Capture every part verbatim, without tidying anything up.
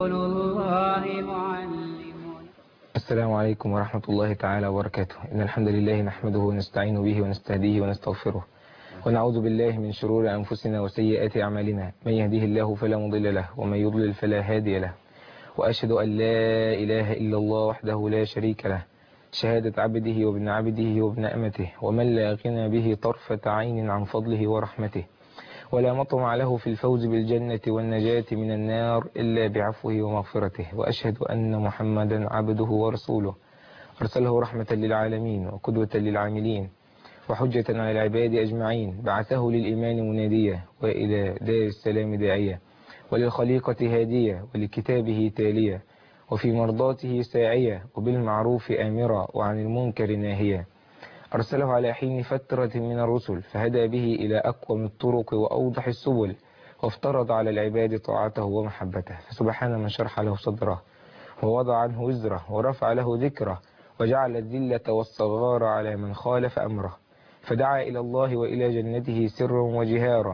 الله معلم. السلام عليكم ورحمة الله تعالى وبركاته. إن الحمد لله نحمده ونستعين به ونستهديه ونستغفره ونعوذ بالله من شرور أنفسنا وسيئات أعمالنا. من يهده الله فلا مضل له ومن يضلل فلا هادي له، وأشهد أن لا إله إلا الله وحده لا شريك له، شهادة عبده وابن عبده وابن أمته، ومن لا غنى به طرفة عين عن فضله ورحمته، ولا مطمع له في الفوز بالجنة والنجاة من النار إلا بعفوه ومغفرته. وأشهد أن محمدا عبده ورسوله أرسله رحمة للعالمين وقدوة للعاملين وحجة على العباد أجمعين، بعثه للإيمان منادية وإلى دار السلام داعية وللخليقة هادية ولكتابه تالية وفي مرضاته ساعية وبالمعروف آمرة وعن المنكر ناهية. أرسله على حين فترة من الرسل فهدى به إلى أقوم الطرق وأوضح السبل، وافترض على العباد طاعته ومحبته. فسبحان من شرح له صدره ووضع عنه وزره ورفع له ذكره وجعل الذلة والصغار على من خالف أمره، فدعا إلى الله وإلى جنته سرا وجهارا،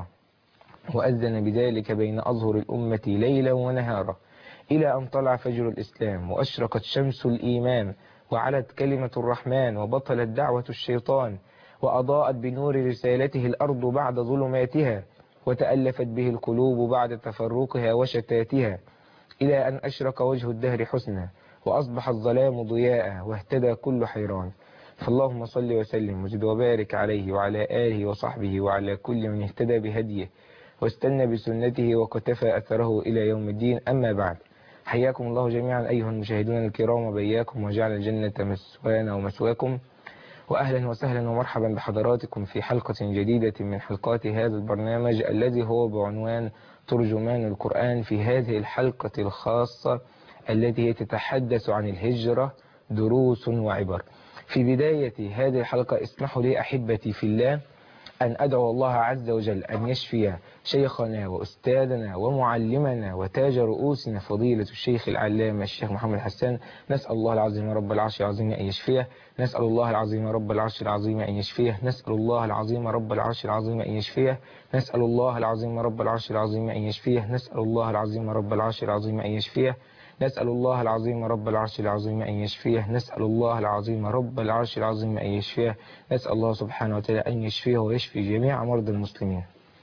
وأذن بذلك بين أظهر الأمة ليلا ونهارا، إلى أن طلع فجر الإسلام وأشرقت شمس الإيمان وعلت كلمة الرحمن وبطلت دعوة الشيطان، وأضاءت بنور رسالته الأرض بعد ظلماتها، وتألفت به القلوب بعد تفرقها وشتاتها، إلى أن أشرق وجه الدهر حسنا وأصبح الظلام ضياء واهتدى كل حيران. فاللهم صل وسلم وزد وبارك عليه وعلى آله وصحبه وعلى كل من اهتدى بهديه واستنى بسنته وكتفى أثره إلى يوم الدين. أما بعد، حياكم الله جميعا أيها المشاهدون الكرام وبياكم، وجعل الجنة مسوانا ومسواكم، وأهلا وسهلا ومرحبا بحضراتكم في حلقة جديدة من حلقات هذا البرنامج الذي هو بعنوان ترجمان القرآن. في هذه الحلقة الخاصة التي تتحدث عن الهجرة دروس وعبر. في بداية هذه الحلقة اسمحوا لي أحبتي في الله أن أدعو الله عز وجل أن يشفي شيخنا وأستاذنا ومعلمنا وتاج رؤوسنا فضيلة الشيخ العلامة الشيخ محمد حسان. نسأل الله العظيم رب العرش العظيم أن يشفيه، نسأل الله العظيم رب العرش العظيم أن يشفيه، نسأل الله العظيم رب العرش العظيم أن يشفيه، نسأل الله العظيم رب العرش العظيم أن يشفيه، نسأل الله العظيم رب العرش العظيم أن يشفيه، نسأل الله العظيم رب العرش العظيم أن يشفيه، نسأل الله العظيم رب العرش العظيم أن يشفيه، نسأل الله سبحانه وتعالى أن يشفيه ويشفي جميع مرضى المسلمين.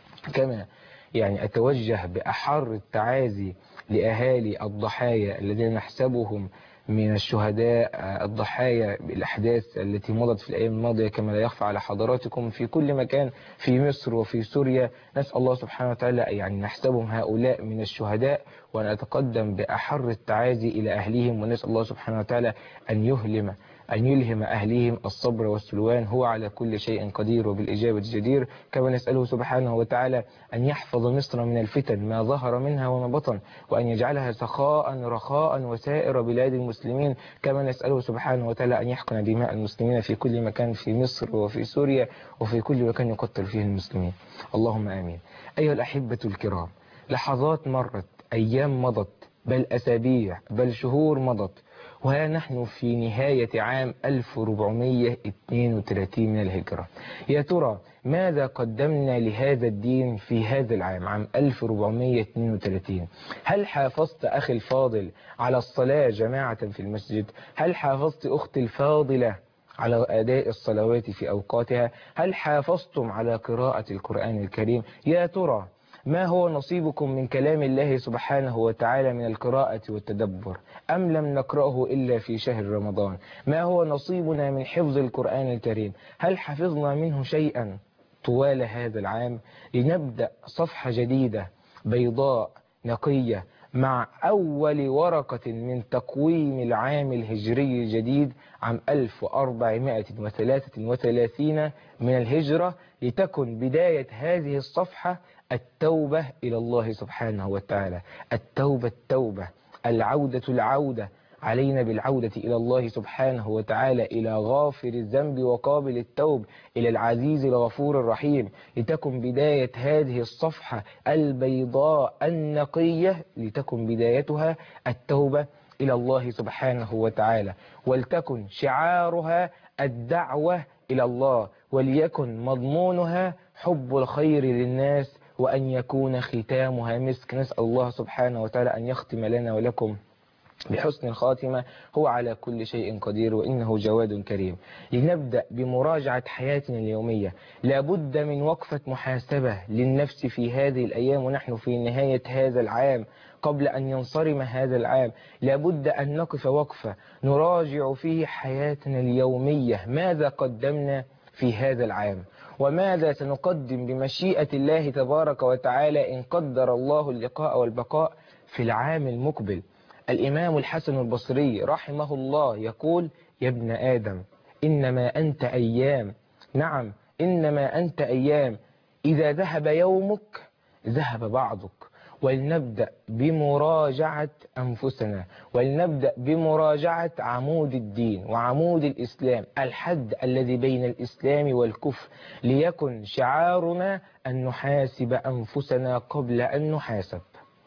كما يعني أتوجه بأحر التعازي لأهالي الضحايا الذين نحسبهم من الشهداء الضحايا بالأحداث التي مضت في الأيام الماضية، كما لا يخفى على حضراتكم في كل مكان في مصر وفي سوريا. نسأل الله سبحانه وتعالى يعني نحسبهم هؤلاء من الشهداء، وأن أتقدم بأحر التعازي إلى أهليهم، ونسأل الله سبحانه وتعالى أن يهلم أن يلهم أهليهم الصبر والسلوان، هو على كل شيء قدير وبالإجابة جدير. كما نسأله سبحانه وتعالى أن يحفظ مصر من الفتن ما ظهر منها وما بطن، وأن يجعلها سخاء رخاء وسائر بلاد المسلمين. كما نسأله سبحانه وتعالى أن يحقن دماء المسلمين في كل مكان في مصر وفي سوريا وفي كل مكان يقتل فيه المسلمين، اللهم آمين. أيها الأحبة الكرام، لحظات مرت، أيام مضت، بل أسابيع، بل شهور مضت، وها نحن في نهاية عام ألف وأربعمائة واثنين وثلاثين من الهجرة. يا ترى ماذا قدمنا لهذا الدين في هذا العام، عام ألف وأربعمائة واثنين وثلاثين؟ هل حافظت أخي الفاضل على الصلاة جماعة في المسجد؟ هل حافظت أختي الفاضلة على أداء الصلوات في أوقاتها؟ هل حافظتم على قراءة القرآن الكريم؟ يا ترى ما هو نصيبكم من كلام الله سبحانه وتعالى من القراءة والتدبر، أم لم نقرأه إلا في شهر رمضان؟ ما هو نصيبنا من حفظ القرآن الكريم؟ هل حفظنا منه شيئا طوال هذا العام؟ لنبدأ صفحة جديدة بيضاء نقية مع أول ورقة من تقويم العام الهجري الجديد، عام ألف وأربعمائة وثلاثة وثلاثين من الهجرة، لتكن بداية هذه الصفحة التوبة إلى الله سبحانه وتعالى. التوبة التوبة، العودة العودة، علينا بالعودة إلى الله سبحانه وتعالى، إلى غافر الذنب وقابل التوب، إلى العزيز الغفور الرحيم، لتكن بداية هذه الصفحة البيضاء النقية، لتكن بدايتها التوبة إلى الله سبحانه وتعالى، ولتكن شعارها الدعوة إلى الله، وليكن مضمونها حب الخير للناس وأن يكون ختامها مسك. نسأل الله سبحانه وتعالى أن يختم لنا ولكم بحسن الخاتمة. هو على كل شيء قدير وإنه جواد كريم. لنبدأ بمراجعة حياتنا اليومية. لابد من وقفة محاسبة للنفس في هذه الأيام ونحن في نهاية هذا العام قبل أن ينصرم هذا العام. لابد أن نقف وقفة نراجع فيه حياتنا اليومية، ماذا قدمنا في هذا العام وماذا سنقدم بمشيئة الله تبارك وتعالى إن قدر الله اللقاء والبقاء في العام المقبل. الإمام الحسن البصري رحمه الله يقول: يا ابن آدم إنما أنت أيام. نعم إنما أنت أيام، إذا ذهب يومك ذهب بعضك. ولنبدأ بمراجعة أنفسنا، ولنبدأ بمراجعة عمود الدين وعمود الإسلام، الحد الذي بين الإسلام والكفر، ليكن شعارنا أن نحاسب أنفسنا قبل أن نحاسب،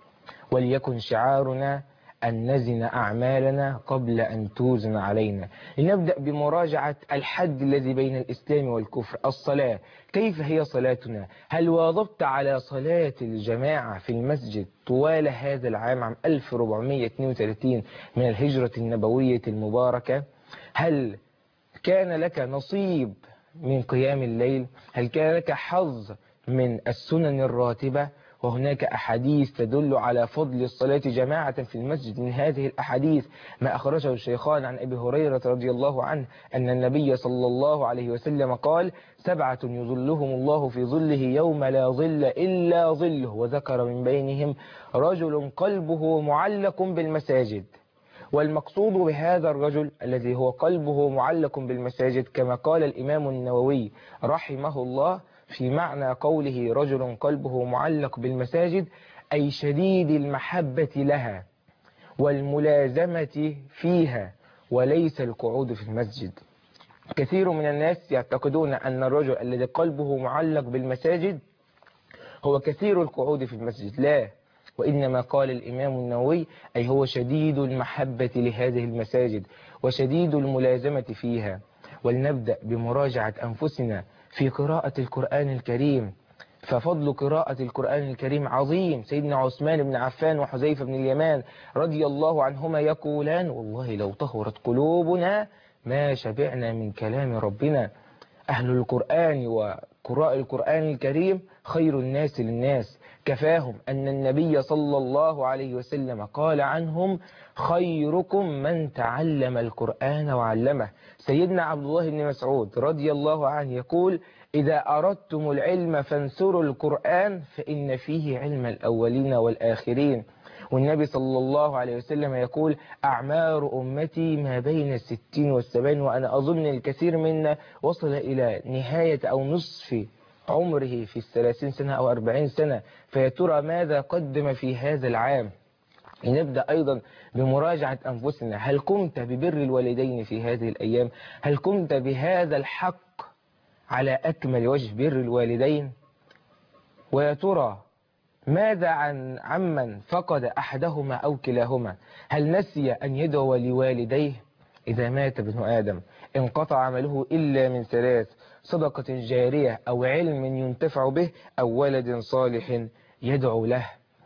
وليكن شعارنا أن نزن أعمالنا قبل أن توزن علينا. لنبدأ بمراجعة الحد الذي بين الإسلام والكفر. الصلاة، كيف هي صلاتنا؟ هل واظبت على صلاة الجماعة في المسجد طوال هذا العام، عام ألف وأربعمائة واثنين وثلاثين من الهجرة النبوية المباركة؟ هل كان لك نصيب من قيام الليل؟ هل كان لك حظ من السنن الراتبة؟ وهناك أحاديث تدل على فضل الصلاة جماعة في المسجد. من هذه الأحاديث ما أخرجه الشيخان عن أبي هريرة رضي الله عنه أن النبي صلى الله عليه وسلم قال: سبعة يظلهم الله في ظله يوم لا ظل إلا ظله، وذكر من بينهم رجل قلبه معلق بالمساجد. والمقصود بهذا الرجل الذي هو قلبه معلق بالمساجد كما قال الإمام النووي رحمه الله في معنى قوله رجل قلبه معلق بالمساجد، أي شديد المحبة لها والملازمة فيها، وليس القعود في المسجد. كثير من الناس يعتقدون أن الرجل الذي قلبه معلق بالمساجد هو كثير القعود في المسجد، لا، وإنما قال الإمام النووي أي هو شديد المحبة لهذه المساجد وشديد الملازمة فيها. ولنبدأ بمراجعة أنفسنا في قراءة القرآن الكريم، ففضل قراءة القرآن الكريم عظيم. سيدنا عثمان بن عفان وحذيفة بن اليمان رضي الله عنهما يقولان: والله لو طهرت قلوبنا ما شبعنا من كلام ربنا. أهل القرآن وقراء القرآن الكريم خير الناس للناس، كفاهم أن النبي صلى الله عليه وسلم قال عنهم: خيركم من تعلم القرآن وعلمه. سيدنا عبد الله بن مسعود رضي الله عنه يقول: إذا أردتم العلم فانثروا القرآن فإن فيه علم الأولين والآخرين. والنبي صلى الله عليه وسلم يقول: أعمار أمتي ما بين الستين والسبعين، وأنا أظن الكثير منا وصل إلى نهاية أو نصف عمره في الثلاثين سنة أو أربعين سنة، فيترى ماذا قدم في هذا العام. لنبدأ أيضا بمراجعة أنفسنا. هل قمت ببر الوالدين في هذه الأيام؟ هل قمت بهذا الحق على أكمل وجه، بر الوالدين؟ ويا ترى ماذا عن عمن فقد أحدهما أو كلاهما؟ هل نسي أن يدعو لوالديه؟ إذا مات ابن آدم انقطع عمله إلا من ثلاث: صدقة جارية أو علم ينتفع به أو ولد صالح يدعو له.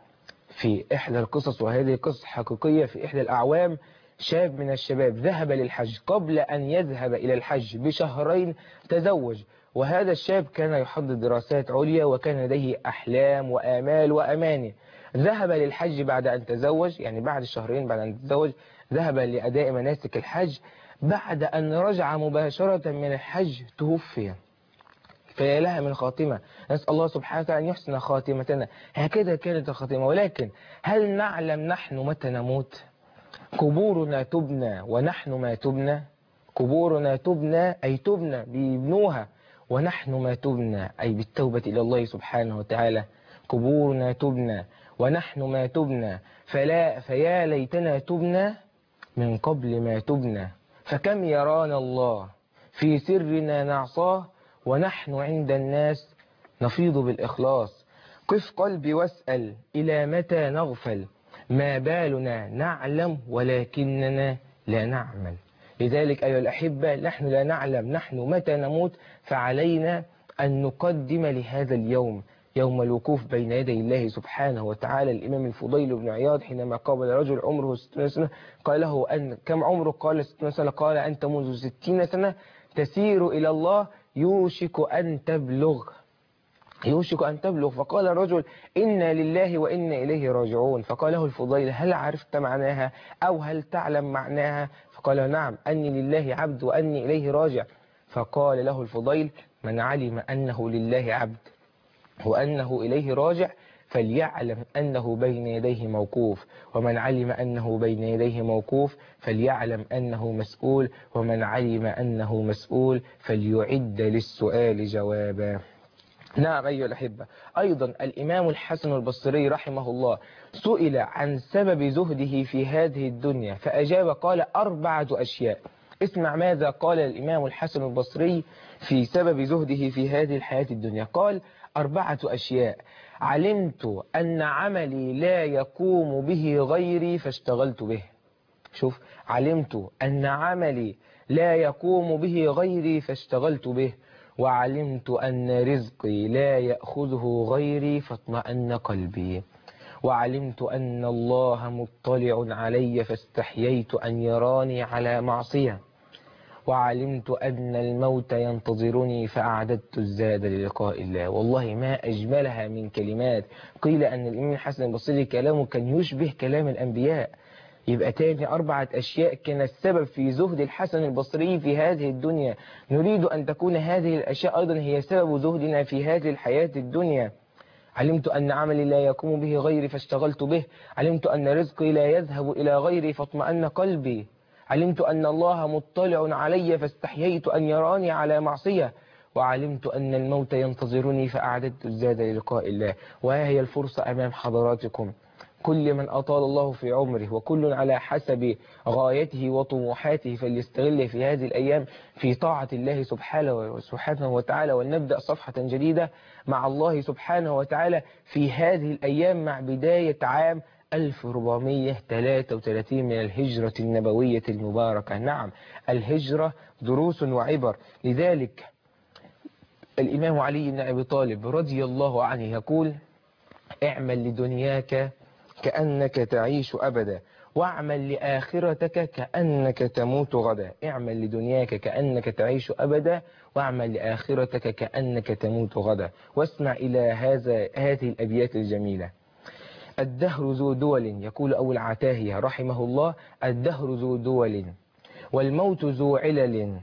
في إحدى القصص، وهذه قصة حقيقية، في إحدى الأعوام شاب من الشباب ذهب للحج، قبل أن يذهب إلى الحج بشهرين تزوج. وهذا الشاب كان يحضر دراسات عليا وكان لديه أحلام وآمال وأماني. ذهب للحج بعد أن تزوج، يعني بعد شهرين بعد أن تزوج ذهب لأداء مناسك الحج. بعد أن رجع مباشرة من الحج توفي. فيا لها من خاتمة، نسأل الله سبحانه وتعالى أن يحسن خاتمتنا. هكذا كانت الخاتمة. ولكن هل نعلم نحن متى نموت؟ قبورنا تبنى ونحن ما تبنى. قبورنا تبنى أي تبنى بيبنوها، ونحن ما تبنى أي بالتوبة إلى الله سبحانه وتعالى. قبورنا تبنى ونحن ما تبنى، فلا فيا ليتنا تبنى من قبل ما تبنى. فكم يرانا الله في سرنا نعصاه، ونحن عند الناس نفيض بالإخلاص. قف قلبي واسأل إلى متى نغفل، ما بالنا نعلم ولكننا لا نعمل. لذلك أيها الأحبة نحن لا نعلم نحن متى نموت، فعلينا أن نقدم لهذا اليوم يوم الوقوف بين يدي الله سبحانه وتعالى. الإمام الفضيل بن عياض حينما قابل رجل عمره ستون سنة قال له أن كم عمرك؟ قال ستون سنة. قال أنت منذ ستين سنة تسير إلى الله، يوشك أن تبلغ يوشك أن تبلغ. فقال الرجل إنا لله وإنا إليه راجعون. فقال له الفضيل هل عرفت معناها أو هل تعلم معناها؟ فقال نعم، أني لله عبد وأني إليه راجع. فقال له الفضيل من علم أنه لله عبد وأنه إليه راجع فليعلم أنه بين يديه موقوف، ومن علم أنه بين يديه موقوف فليعلم أنه مسؤول، ومن علم أنه مسؤول فليعد للسؤال جوابا. نعم أيها الأحبة، أيضا الإمام الحسن البصري رحمه الله سئل عن سبب زهده في هذه الدنيا فأجاب قال أربعة أشياء. اسمع ماذا قال الإمام الحسن البصري في سبب زهده في هذه الحياة الدنيا. قال أربعة أشياء: علمت أن عملي لا يقوم به غيري فاشتغلت به. شوف، علمت أن عملي لا يقوم به غيري فاشتغلت به، وعلمت أن رزقي لا يأخذه غيري فاطمأن قلبي، وعلمت أن الله مطلع علي فاستحييت أن يراني على معصية، وعلمت أن الموت ينتظرني فأعددت الزاد للقاء الله. والله ما أجملها من كلمات. قيل أن الإمام الحسن البصري كلامه كان يشبه كلام الأنبياء. يبقى تاني أربعة أشياء كان السبب في زهد الحسن البصري في هذه الدنيا. نريد أن تكون هذه الأشياء أيضا هي سبب زهدنا في هذه الحياة الدنيا. علمت أن عملي لا يقوم به غيري فاشتغلت به، علمت أن رزقي لا يذهب إلى غيري فاطمأن قلبي، علمت أن الله مطلع علي فاستحييت أن يراني على معصية، وعلمت أن الموت ينتظرني فأعددت الزاد للقاء الله. وها هي الفرصة أمام حضراتكم. كل من أطال الله في عمره وكل على حسب غايته وطموحاته فليستغل في هذه الأيام في طاعة الله سبحانه وتعالى، ولنبدأ صفحة جديدة مع الله سبحانه وتعالى في هذه الأيام مع بداية عام ألف وأربعمائة وثلاثة وثلاثين من الهجرة النبوية المباركة. نعم، الهجرة دروس وعبر. لذلك الإمام علي بن أبي طالب رضي الله عنه يقول اعمل لدنياك كأنك تعيش أبدا، واعمل لآخرتك كأنك تموت غدا. اعمل لدنياك كأنك تعيش أبدا، واعمل لآخرتك كأنك تموت غدا. واسمع إلى هذا هذه الأبيات الجميلة: الدهر ذو دول، يقول أبو العتاهية رحمه الله: الدهر ذو دول، والموت ذو علل،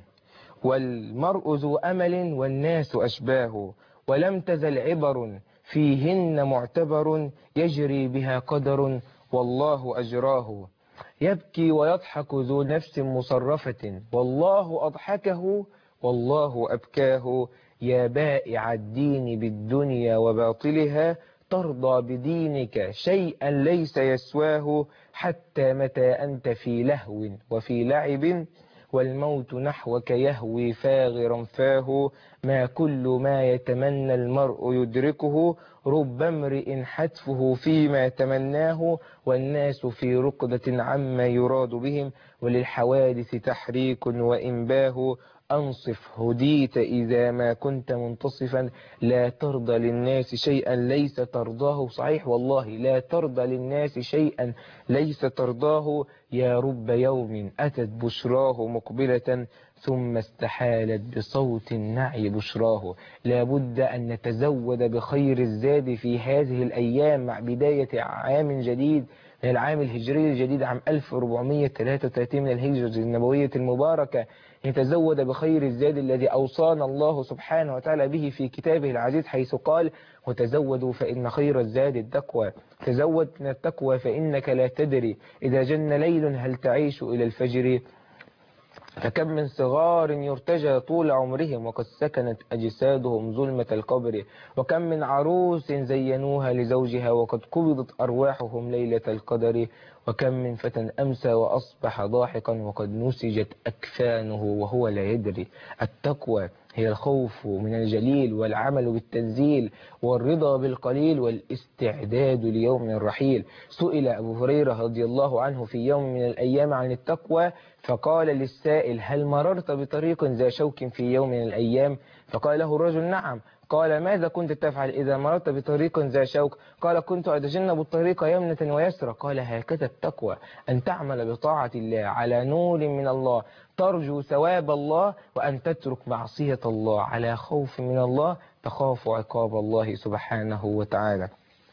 والمرء ذو أمل، والناس أشباه، ولم تزل عبر فيهن معتبر، يجري بها قدر والله أجراه. يبكي ويضحك ذو نفس مصرفة، والله أضحكه والله أبكاه. يا بائع الدين بالدنيا وباطلها، ترضى بدينك شيئا ليس يسواه. حتى متى أنت في لهو وفي لعب، والموت نحوك يهوي فاغرا فاه. ما كل ما يتمنى المرء يدركه، رب امرئ حتفه فيما تمناه. والناس في رقدة عما يراد بهم، وللحوادث تحريك وإنباه. أنصف هديت إذا ما كنت منتصفا، لا ترضى للناس شيئا ليس ترضاه. صحيح والله، لا ترضى للناس شيئا ليس ترضاه. يا رب يوم أتت بشراه مقبلة، ثم استحالت بصوت النعي بشراه. لا بد أن نتزود بخير الزاد في هذه الأيام مع بداية عام جديد من العام الهجري الجديد، عام ألف وأربعمائة وثلاثة وثلاثين من الهجرة النبوية المباركة. نتزود بخير الزاد الذي أوصانا الله سبحانه وتعالى به في كتابه العزيز، حيث قال: وتزودوا فإن خير الزاد التقوى. تزود من التقوى فإنك لا تدري إذا جن ليل هل تعيش إلى الفجر. فكم من صغار يرتجى طول عمرهم، وقد سكنت أجسادهم ظلمة القبر. وكم من عروس زينوها لزوجها، وقد قبضت أرواحهم ليلة القدر. وكم من فتى أمسى وأصبح ضاحكا، وقد نسجت أكفانه وهو لا يدري. التقوى هي الخوف من الجليل، والعمل بالتنزيل، والرضا بالقليل، والاستعداد ليوم الرحيل. سئل أبو هريرة رضي الله عنه في يوم من الأيام عن التقوى، فقال للسائل: هل مررت بطريق ذا شوك في يوم من الأيام؟ فقال له الرجل: نعم. قال ماذا كنت تفعل إذا مررت بطريق ذا شوك؟ قال كنت أتجنب الطريق يمنة ويسرى. قال هكذا التقوى، أن تعمل بطاعة الله على نور من الله ترجو ثواب الله، وأن تترك معصية الله على خوف من الله تخاف عقاب الله سبحانه وتعالى.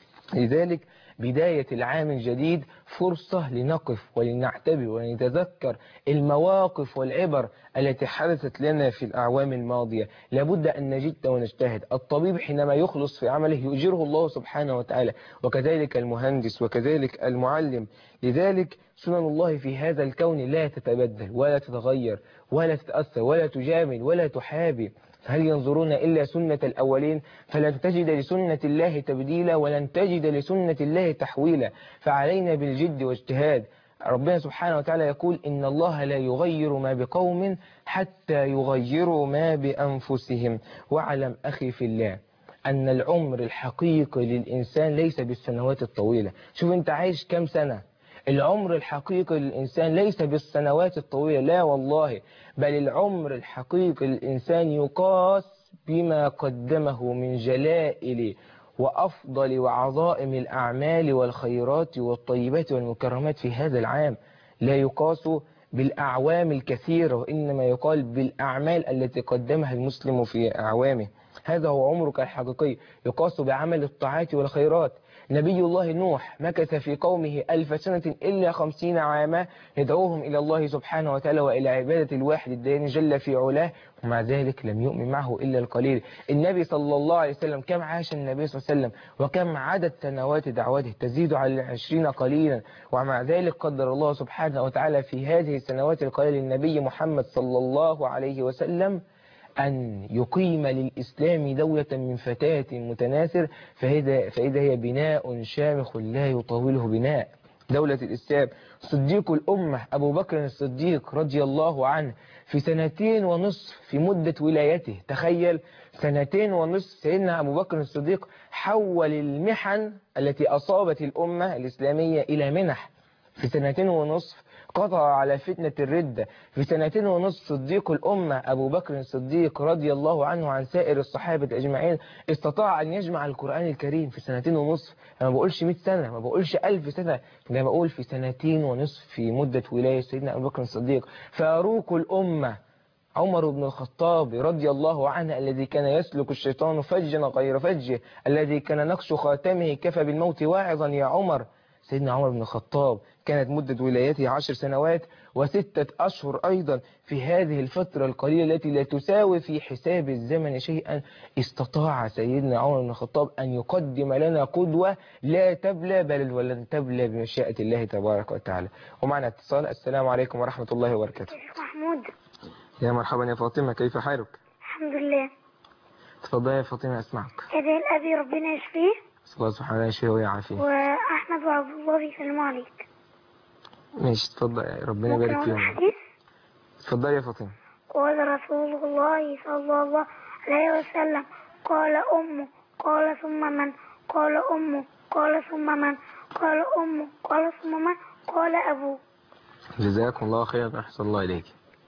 لذلك بداية العام الجديد فرصة لنقف ولنعتبر ونتذكر المواقف والعبر التي حدثت لنا في الأعوام الماضية. لابد أن نجد ونجتهد. الطبيب حينما يخلص في عمله يؤجره الله سبحانه وتعالى، وكذلك المهندس وكذلك المعلم. لذلك سنن الله في هذا الكون لا تتبدل ولا تتغير ولا تتأثر ولا تجامل ولا تحابي. هل ينظرون إلا سنة الأولين؟ فلن تجد لسنة الله تبديلا ولن تجد لسنة الله تحويلا. فعلينا بالجد واجتهاد. ربنا سبحانه وتعالى يقول إن الله لا يغير ما بقوم حتى يغيروا ما بأنفسهم. واعلم أخي في الله أن العمر الحقيقي للإنسان ليس بالسنوات الطويلة. شوف أنت عايش كم سنة؟ العمر الحقيقي للإنسان ليس بالسنوات الطويلة، لا والله، بل العمر الحقيقي للإنسان يقاس بما قدمه من جلائل وأفضل وعظائم الأعمال والخيرات والطيبات والمكرمات في هذا العام. لا يقاس بالأعوام الكثيرة، وإنما يقال بالأعمال التي قدمها المسلم في أعوامه. هذا هو عمرك الحقيقي، يقاس بعمل الطاعات والخيرات. نبي الله نوح مكث في قومه ألف سنة إلا خمسين عاما يدعوهم إلى الله سبحانه وتعالى وإلى عبادة الواحد الدين جل في علاه، ومع ذلك لم يؤمن معه إلا القليل. النبي صلى الله عليه وسلم كم عاش النبي صلى الله عليه وسلم وكم عدد سنوات دعوته؟ تزيد على العشرين قليلا، ومع ذلك قدر الله سبحانه وتعالى في هذه السنوات القليلة للنبي محمد صلى الله عليه وسلم أن يقيم للإسلام دولة من فتاة متناثر، فإذا, فإذا هي بناء شامخ لا يطاوله بناء. دولة الإسلام. صديق الأمة أبو بكر الصديق رضي الله عنه في سنتين ونصف في مدة ولايته، تخيل سنتين ونصف سيدنا أبو بكر الصديق حول المحن التي أصابت الأمة الإسلامية إلى منح. في سنتين ونصف قضى على فتنة الردة. في سنتين ونصف صديق الأمة أبو بكر الصديق رضي الله عنه عن سائر الصحابة أجمعين استطاع أن يجمع القرآن الكريم في سنتين ونصف. أنا ما بقولش مئة سنة، ما بقولش ألف سنة، أنا بقول في سنتين ونصف في مدة ولاية سيدنا أبو بكر الصديق. فاروق الأمة عمر بن الخطاب رضي الله عنه الذي كان يسلك الشيطان فجا غير فجه، الذي كان نقش خاتمه كفى بالموت واعظا يا عمر. سيدنا عمر بن الخطاب كانت مدة ولايته عشر سنوات وستة أشهر أيضا. في هذه الفترة القليلة التي لا تساوي في حساب الزمن شيئا استطاع سيدنا عمر بن الخطاب أن يقدم لنا قدوة لا تبلى بل ولن تبلى بمشيئة الله تبارك وتعالى. ومعنا اتصال. السلام عليكم ورحمة الله وبركاته. محمود. يا مرحبا يا فاطمة، كيف حالك؟ الحمد لله. تفضل يا فاطمة أسمعك. ادعي الأبي ربنا يشفيه. الله سبحانه يشفيه ويعافيه. وأحمد وعبد الله يسلموا عليك. ماشي اتفضل، ربنا يبارك فيهم. اتفضل يا فاطمة. قال رسول الله صلى الله عليه وسلم قال أمه قال ثم من قال أمه قال ثم من قال أمه قال ثم من قال أبوه. جزاكم الله خيرا، أحسن الله إليك.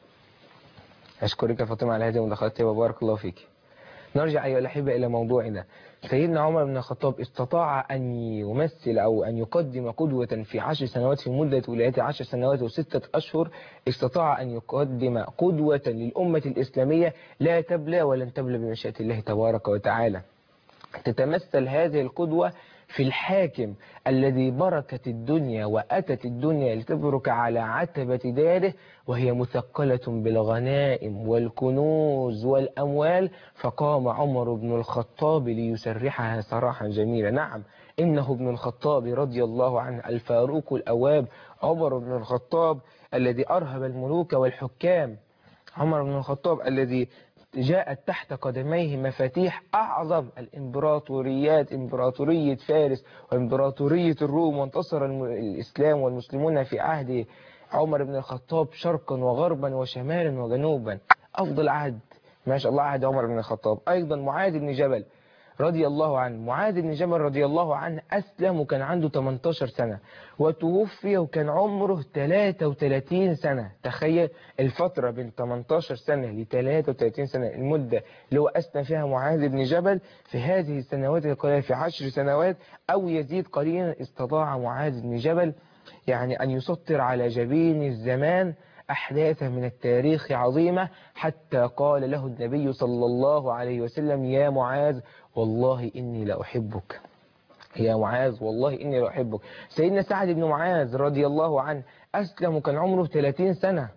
أشكرك يا فاطمة على هذه المداخلات وبارك الله فيك. نرجع أيها الأحبة إلى موضوعنا. سيدنا عمر بن الخطاب استطاع أن يمثل أو أن يقدم قدوة في عشر سنوات، في مدة ولايته عشر سنوات وستة أشهر استطاع أن يقدم قدوة للأمة الإسلامية لا تبلى ولن تبلى بمشيئة الله تبارك وتعالى. تتمثل هذه القدوة في الحاكم الذي بركت الدنيا وأتت الدنيا لتبرك على عتبة داره وهي مثقلة بالغنائم والكنوز والأموال، فقام عمر بن الخطاب ليسرحها سراحا جميلا. نعم إنه ابن الخطاب رضي الله عنه الفاروق الأواب، عمر بن الخطاب الذي أرهب الملوك والحكام، عمر بن الخطاب الذي جاءت تحت قدميه مفاتيح أعظم الإمبراطوريات، إمبراطورية فارس وإمبراطورية الروم، وانتصر الإسلام والمسلمون في عهد عمر بن الخطاب شرقا وغربا وشمالا وجنوبا. أفضل عهد ما شاء الله عهد عمر بن الخطاب. أيضا معاذ بن جبل رضي الله عنه. معاذ بن جبل رضي الله عنه أسلم وكان عنده ثمانية عشر سنة، وتوفي وكان عمره ثلاثة وثلاثين سنة. تخيل الفترة بين ثمانية عشر سنة ل ثلاثة وثلاثين سنة، المدة اللي هو أسلم فيها معاذ بن جبل. في هذه السنوات القليلة، في عشر سنوات أو يزيد قليلا، استطاع معاذ بن جبل يعني أن يسطر على جبين الزمان أحداثا من التاريخ عظيمة، حتى قال له النبي صلى الله عليه وسلم: يا معاذ والله إني لأحبك، يا معاذ والله إني لأحبك. سيدنا سعد بن معاذ رضي الله عنه أسلم وكان عمره ثلاثين سنة،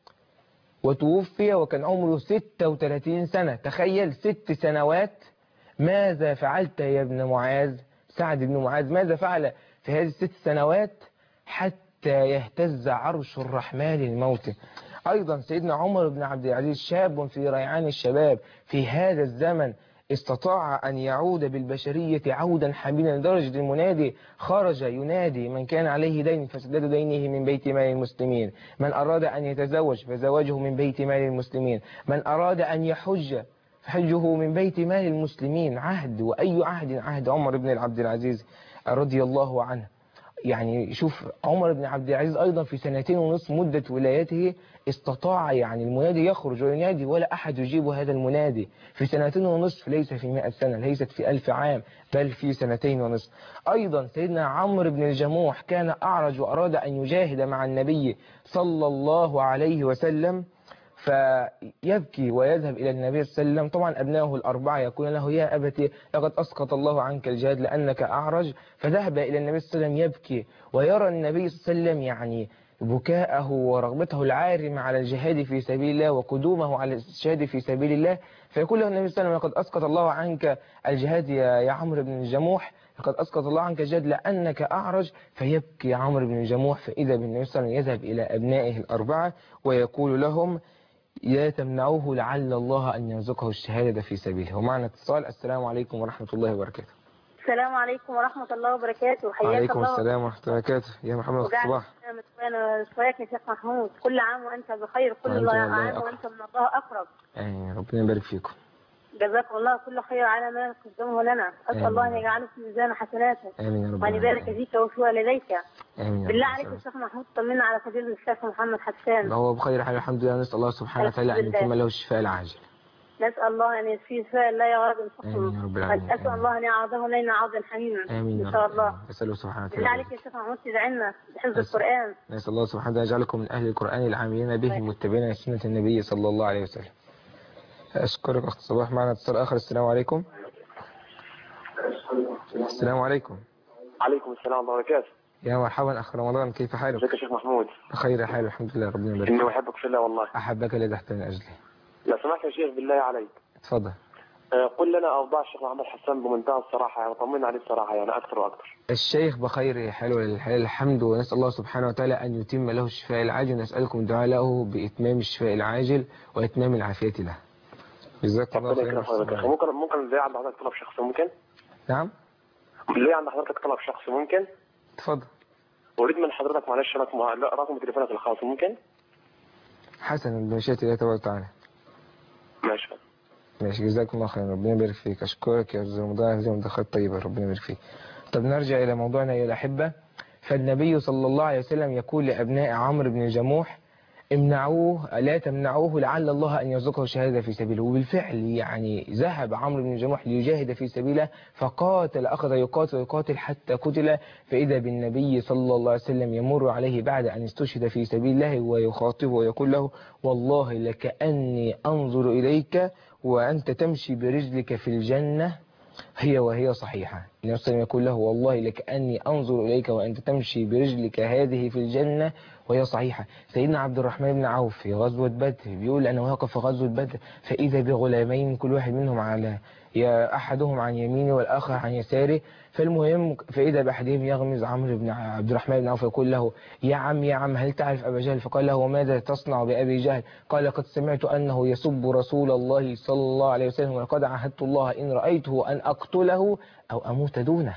وتوفي وكان عمره ستة وثلاثين سنة. تخيل ست سنوات. ماذا فعلت يا ابن معاذ؟ سعد بن معاذ ماذا فعل في هذه الست سنوات حتى يهتز عرش الرحمن لموته؟ أيضا سيدنا عمر بن عبد العزيز شاب في ريعان الشباب في هذا الزمن، استطاع أن يعود بالبشرية عودا حميدا، لدرجة المنادي خرج ينادي: من كان عليه دين فسداد دينه من بيت مال المسلمين، من أراد أن يتزوج فزواجه من بيت مال المسلمين، من أراد أن يحج فحجه من بيت مال المسلمين. عهد، وأي عهد؟ عهد عمر بن عبد العزيز رضي الله عنه. يعني شوف عمر بن عبد العزيز أيضا في سنتين ونصف مدة ولايته استطاع يعني المنادي يخرج وينادي ولا أحد يجيب هذا المنادي في سنتين ونصف، ليس في مئة سنة، ليست في ألف عام، بل في سنتين ونصف. أيضا سيدنا عمرو بن الجموح كان أعرج وأراد أن يجاهد مع النبي صلى الله عليه وسلم، فيبكي ويذهب إلى النبي صلى الله عليه وسلم. طبعا أبنائه الأربعة يقول له: يا أبتي لقد أسقط الله عنك الجهاد لأنك أعرج. فذهب إلى النبي صلى الله عليه وسلم يبكي، ويرى النبي صلى الله عليه وسلم يعني بكاءه ورغبته العارمة على الجهاد في سبيل الله وقدومه على الجهاد في سبيل الله. فيقول له النبي صلى الله عليه وسلم: لقد أسقط الله عنك الجهاد يا يا عمرو بن الجموح، لقد أسقط الله عنك الجهاد لأنك أعرج. فيبكي عمرو بن الجموح، فإذا بالنبي صلى الله عليه وسلم يذهب إلى أبنائه الأربعة ويقول لهم: لا تمنعوه لعل الله أن يرزقه الشهادة في سبيله. ومعنا اتصال. السلام عليكم ورحمة الله وبركاته. السلام عليكم ورحمة الله وبركاته. حياك الله. وعليكم السلام ورحمة الله وبركاته. يا محمد الصباح. شوياك يا شيخ محمود، كل عام وأنت بخير، كل عام وأنت من الله أقرب. آمين، ربنا يبارك فيكم. جزاكم الله كل خير على ما قدمه لنا، أسأل الله أن يجعله في ميزان حسناته. آمين يا رب. وأن يبارك فيك وفي والديك. آمين. بالله عليك يا شيخ محمود طمنا على فضيلة الشيخ محمد حسان. هو بخير حال الحمد لله، نسأل الله سبحانه وتعالى أن يتم له الشفاء العاجل. نسأل الله أن يشفيه شفاء لا يغادر سقما. آمين يا رب العالمين. أسأل الله أن يعوضه لنا عوضا حميما. آمين إن شاء الله. أسأله سبحانه وتعالى. بالله عليك يا شيخ محمود تدعي لنا بحفظ القرآن. نسأل الله سبحانه وتعالى يجعلكم من أهل القرآن العاملين به المتبعين لسنة النبي صلى الله عليه وسلم. أشكرك أخت صباح. معنا اتصال آخر. السلام عليكم. السلام عليكم. عليكم السلام ورحمة الله وبركاته. يا مرحبا أخ رمضان، كيف حالك؟ ازيك يا شيخ محمود؟ بخير حال الحمد لله، ربنا يبارك. إني أحبك في الله والله. أحبك الذي أحببتني أجله. لو سمحت يا شيخ بالله عليك. اتفضل. أه قل لنا أوضاع الشيخ محمد حسان بمنتهى الصراحة، يعني طمنا عليه الصراحة يعني أكثر وأكثر. الشيخ بخير حال ولله الحمد، ونسأل الله سبحانه وتعالى أن يتم له الشفاء العاجل، ونسألكم الدعاء له بإتمام الشفاء العاجل وإتمام العافية له. جزاك الله خيرا. ممكن ممكن زي عند حضرتك طلب شخصي ممكن؟ نعم؟ ليه عند حضرتك طلب شخصي ممكن؟ اتفضل. أريد من حضرتك معلش رقم رقم تليفونك الخاص ممكن؟ حسنا بمشيئة الله تبارك وتعالى. ماشي. ماشي جزاكم الله خيرا، ربنا يبارك فيك. أشكرك يا أستاذ رمضان، هذه مداخلات طيبة، ربنا يبارك فيك. طب نرجع إلى موضوعنا يا الأحبة. فالنبي صلى الله عليه وسلم يقول لأبناء عمرو بن الجموح: امنعوه، لا تمنعوه لعل الله أن يرزقه شهادة في سبيله. وبالفعل يعني ذهب عمرو بن الجموح ليجاهد في سبيله، فقاتل، أخذ يقاتل يقاتل حتى قتل. فإذا بالنبي صلى الله عليه وسلم يمر عليه بعد أن استشهد في سبيل الله ويخاطبه ويقول له: والله لكأني أنظر إليك وأنت تمشي برجلك في الجنة هي وهي صحيحة. النبي صلى الله عليه وسلم يقول له: والله لكأني أنظر إليك وأنت تمشي برجلك هذه في الجنة وهي صحيحة. سيدنا عبد الرحمن بن عوف في غزوة بدر بيقول: أنا واقف في غزوة بدر فإذا بغلامين كل واحد منهم على يا أحدهم عن يمينه والآخر عن يساره. فالمهم فإذا بأحدهم يغمز عمرو بن عبد الرحمن بن عوف يقول له: يا عم يا عم هل تعرف أبا جهل؟ فقال له: وماذا تصنع بأبي جهل؟ قال: قد سمعت أنه يسب رسول الله صلى الله عليه وسلم، ولقد عهدت الله إن رأيته أن أقتله أو أموت دونه.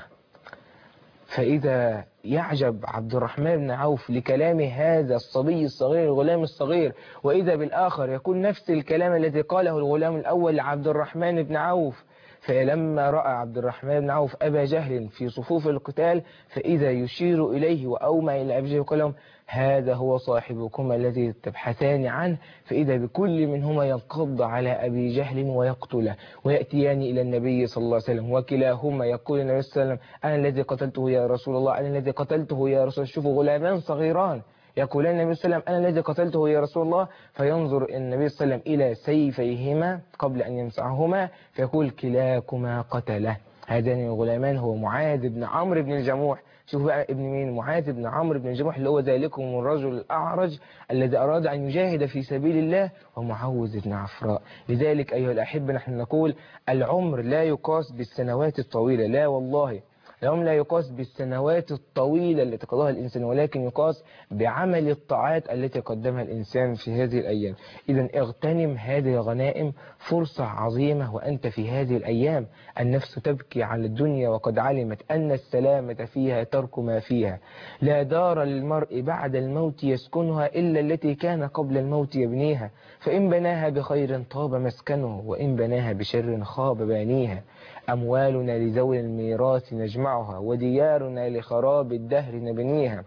فإذا يعجب عبد الرحمن بن عوف لكلام هذا الصبي الصغير الغلام الصغير، وإذا بالآخر يقول نفس الكلام الذي قاله الغلام الأول لعبد الرحمن بن عوف. فلما رأى عبد الرحمن بن عوف أبا جهل في صفوف القتال فإذا يشير إليه وأومى إلى أبي جهل وقال لهم هذا هو صاحبكما الذي تبحثان عنه، فإذا بكل منهما ينقض على أبي جهل ويقتله، ويأتيان إلى النبي صلى الله عليه وسلم وكلاهما يقول النبي صلى الله عليه وسلم أنا الذي قتلته يا رسول الله، أنا الذي قتلته يا رسول الله. شوفوا غلامان صغيران يقولان النبي صلى الله عليه وسلم أنا الذي قتلته يا رسول الله، فينظر النبي صلى الله عليه وسلم إلى سيفيهما قبل أن يمسعهما فيقول كلاكما قتله. هذان الغلامان هو معاذ بن عمرو بن الجموح. شوف بقى ابن مين؟ معاذ بن عمرو بن الجموح اللي هو ذلكم الرجل الأعرج الذي أراد أن يجاهد في سبيل الله، ومعوذ بن عفراء. لذلك أيها الأحبة نحن نقول العمر لا يقاس بالسنوات الطويلة، لا والله العمر لا يقاس بالسنوات الطويلة التي قضاها الإنسان، ولكن يقاس بعمل الطاعات التي قدمها الإنسان في هذه الأيام. إذا اغتنم هذه الغنائم، فرصة عظيمة وأنت في هذه الأيام. النفس تبكي على الدنيا وقد علمت أن السلامة فيها ترك ما فيها. لا دار للمرء بعد الموت يسكنها إلا التي كان قبل الموت يبنيها، فإن بناها بخير طاب مسكنه وإن بناها بشر خاب بانيها. أموالنا لذوي الميراث نجمعها وديارنا لخراب الدهر نبنيها.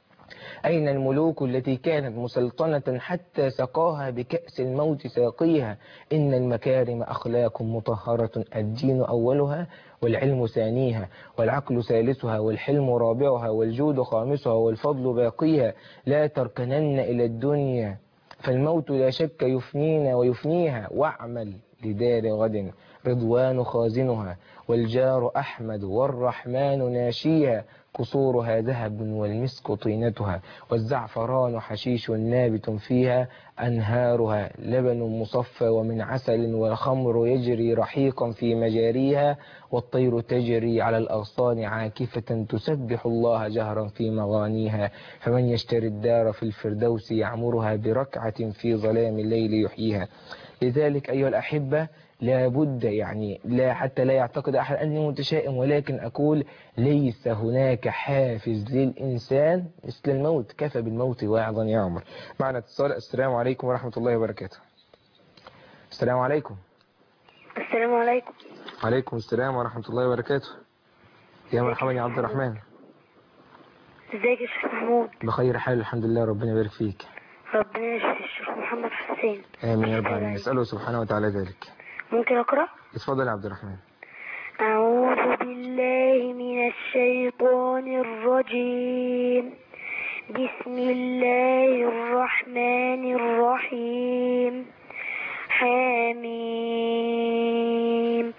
أين الملوك التي كانت مسلطنة حتى سقاها بكأس الموت ساقيها. إن المكارم أخلاق مطهرة الدين أولها والعلم ثانيها والعقل ثالثها والحلم رابعها والجود خامسها والفضل باقيها. لا تركنن إلى الدنيا فالموت لا شك يفنينا ويفنيها، واعمل لدار غد رضوان خازنها والجار أحمد والرحمن ناشيها. قصورها ذهب والمسك طينتها والزعفران حشيش نابت فيها. أنهارها لبن مصفى ومن عسل والخمر يجري رحيقا في مجاريها. والطير تجري على الأغصان عاكفة تسبح الله جهرا في مغانيها. فمن يشتري الدار في الفردوس يعمرها بركعة في ظلام الليل يحييها. لذلك أيها الأحبة لا بد يعني لا حتى لا يعتقد أحد أني متشائم، ولكن أقول ليس هناك حافز للإنسان مثل الموت. كفى بالموت واعظا يا عمر. معنا اتصال. السلام عليكم ورحمة الله وبركاته. السلام عليكم. السلام عليكم. وعليكم السلام ورحمة الله وبركاته. يا مرحبا يا عبد الرحمن. ازيك يا شيخ محمود؟ بخير حال الحمد لله، ربنا يبارك فيك. ربنا يشفي الشيخ محمد حسين. آمين يا رب العالمين. نسأله سبحانه وتعالى ذلك. ممكن أقرأ؟ اتفضل يا عبد الرحمن. أعوذ بالله من الشيطان الرجيم. بسم الله الرحمن الرحيم. حميم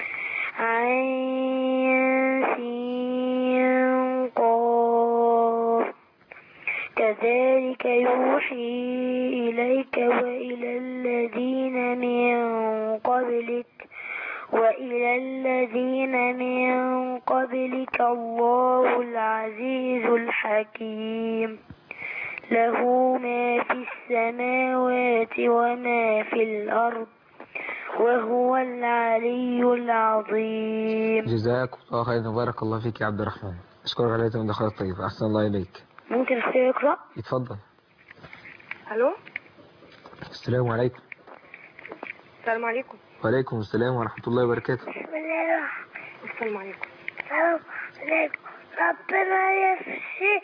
عين سين قاف. كذلك يوحي إليك وإلى الذين من قبلك وإلى الذين من قبلك الله العزيز الحكيم. له ما في السماوات وما في الأرض وهو العلي العظيم. جزاك الله خيرا وبارك الله فيك يا عبد الرحمن. أشكرك على هذه المداخلة الطيبة. أحسن الله إليك. ممكن أختي أقرأ؟ اتفضل. ألو. السلام عليكم. السلام عليكم. وعليكم السلام ورحمة الله وبركاته. بسم الله. السلام عليكم. السلام عليكم. ربنا يفشي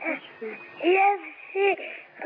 يفشي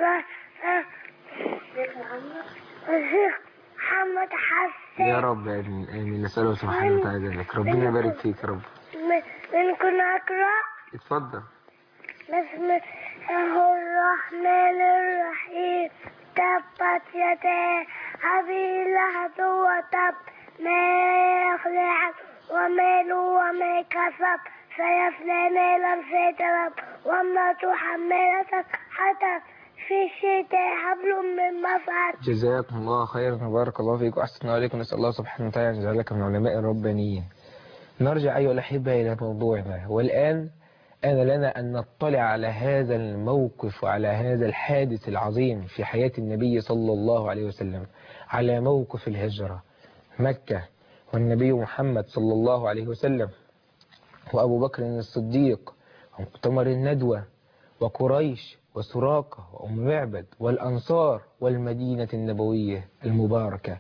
الشيخ محمد حسين. يا رب آمين آمين. نسأله سبحانه وتعالى ذلك. ربنا يبارك فيك يا رب. ممكن أقرأ؟ اتفضل. بسم الله الرحمن الرحيم. تبت يدا أبي لهب وتب ما يخلع وماله وما كسب سيصلى نارا ذات لهب وامرأته حمالة حطب في الشتاء حبل من مسد. جزاكم الله خيرا وبارك الله فيك وأحسن عليكم. نسأل الله سبحانه وتعالى أن يجعلك من علماء الربانيين. نرجع أيها الأحبة إلى موضوعنا، والآن آن لنا أن نطلع على هذا الموقف وعلى هذا الحادث العظيم في حياة النبي صلى الله عليه وسلم، على موقف الهجرة. مكة والنبي محمد صلى الله عليه وسلم وأبو بكر الصديق ومؤتمر الندوة وقريش وسراقة وأم معبد والأنصار والمدينة النبوية المباركة.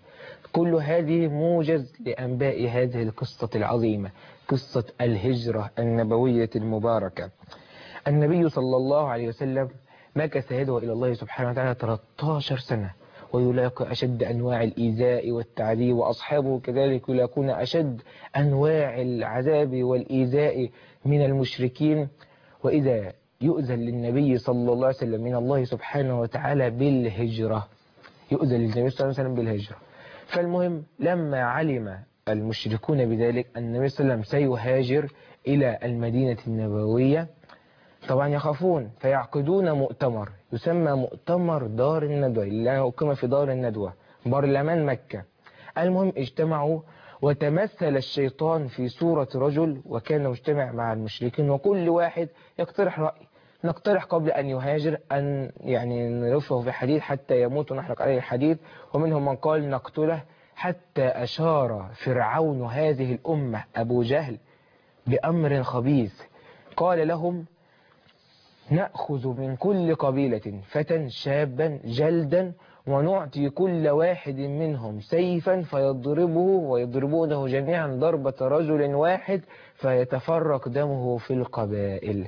كل هذه موجز لأنباء هذه القصة العظيمة، قصة الهجرة النبوية المباركة. النبي صلى الله عليه وسلم مكث يدعو إلى الله سبحانه وتعالى ثلاثة عشر سنة، ويلاقي أشد أنواع الإيذاء والتعذيب، وأصحابه كذلك يلاقون أشد أنواع العذاب والإيذاء من المشركين. وإذا يؤذن للنبي صلى الله عليه وسلم من الله سبحانه وتعالى بالهجرة، يؤذن للنبي صلى الله عليه وسلم بالهجرة. فالمهم لما علم المشركون بذلك أن النبي صلى الله عليه وسلم سيهاجر إلى المدينة النبوية، طبعا يخافون، فيعقدون مؤتمر يسمى مؤتمر دار الندوة، اللي أقيم في دار الندوة برلمان مكة. المهم اجتمعوا، وتمثل الشيطان في صورة رجل، وكان مجتمع مع المشركين، وكل واحد يقترح رأي. نقترح قبل أن يهاجر أن يعني نرفعه في حديد حتى يموت ونحرق عليه الحديد، ومنهم من قال نقتله، حتى أشار فرعون هذه الأمة أبو جهل بأمر خبيث، قال لهم نأخذ من كل قبيلة فتى شابا جلدا، ونعطي كل واحد منهم سيفا فيضربه ويضربونه جميعا ضربة رجل واحد فيتفرق دمه في القبائل.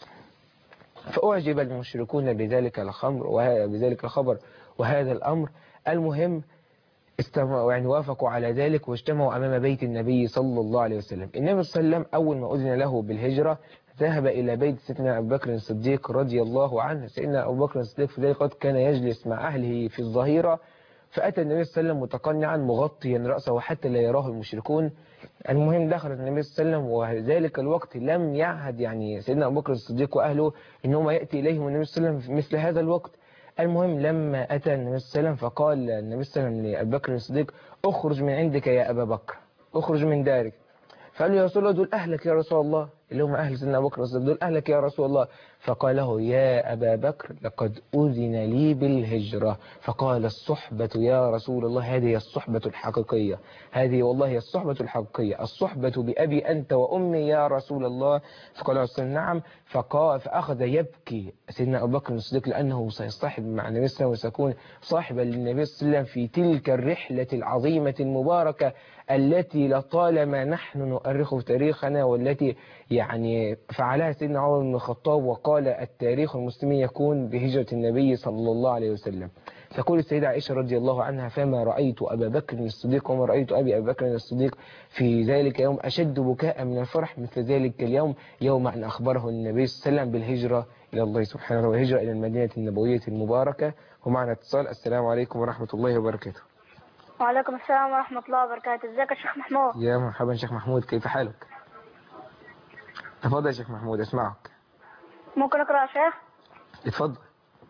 فأعجب المشركون بذلك الخمر وبذلك الخبر وهذا الأمر. المهم استمعوا يعني وافقوا على ذلك، واجتمعوا أمام بيت النبي صلى الله عليه وسلم. النبي صلى الله عليه وسلم أول ما أذن له بالهجرة ذهب إلى بيت سيدنا أبو بكر الصديق رضي الله عنه. سيدنا أبو بكر الصديق في ذلك قد كان يجلس مع أهله في الظهيرة، فأتى النبي صلى الله عليه وسلم متقنعا مغطيا رأسه حتى لا يراه المشركون. المهم دخل النبي صلى الله عليه وسلم، وذلك الوقت لم يعهد يعني سيدنا أبو بكر الصديق وأهله إنهم يأتي إليهم النبي صلى الله عليه وسلم في مثل هذا الوقت. المهم لما أتى النبي صلى الله عليه وسلم فقال النبي صلى الله عليه وسلم لأبي بكر الصديق اخرج من عندك يا أبا بكر، اخرج من دارك. فقال له يا رسول الله دول أهلك يا رسول الله، اللي هم أهل سيدنا أبو بكر الصديق، دول أهلك يا رسول الله. فقال له يا أبا بكر لقد أذن لي بالهجرة. فقال الصحبة يا رسول الله، هذه الصحبة الحقيقية، هذه والله الصحبة الحقيقية، الصحبة بأبي أنت وأمي يا رسول الله. فقال له نعم. فقال فأخذ يبكي سيدنا أبو بكر الصديق لأنه سيصطحب مع النبي صلى الله عليه وسلم وسيكون صاحبا للنبي صلى الله عليه وسلم في تلك الرحلة العظيمة المباركة التي لطالما نحن نؤرخ في تاريخنا، والتي يعني فعلها سيدنا عمر بن الخطاب وقال التاريخ المسلمي يكون بهجرة النبي صلى الله عليه وسلم. تقول السيدة عائشة رضي الله عنها فما رأيت أبا بكر الصديق وما رأيت أبي أبي بكر الصديق في ذلك يوم أشد بكاء من الفرح مثل ذلك اليوم، يوم أن أخبره النبي صلى الله عليه وسلم بالهجرة إلى الله سبحانه وتعالى والهجرة إلى المدينة النبوية المباركة. ومعنا اتصال. السلام عليكم ورحمة الله وبركاته. وعليكم السلام ورحمة الله وبركاته. ازيك يا شيخ محمود؟ يا مرحبا شيخ محمود، كيف حالك؟ تفضل يا شيخ محمود اسمعك. ممكن اقرأ يا شيخ؟ اتفضل.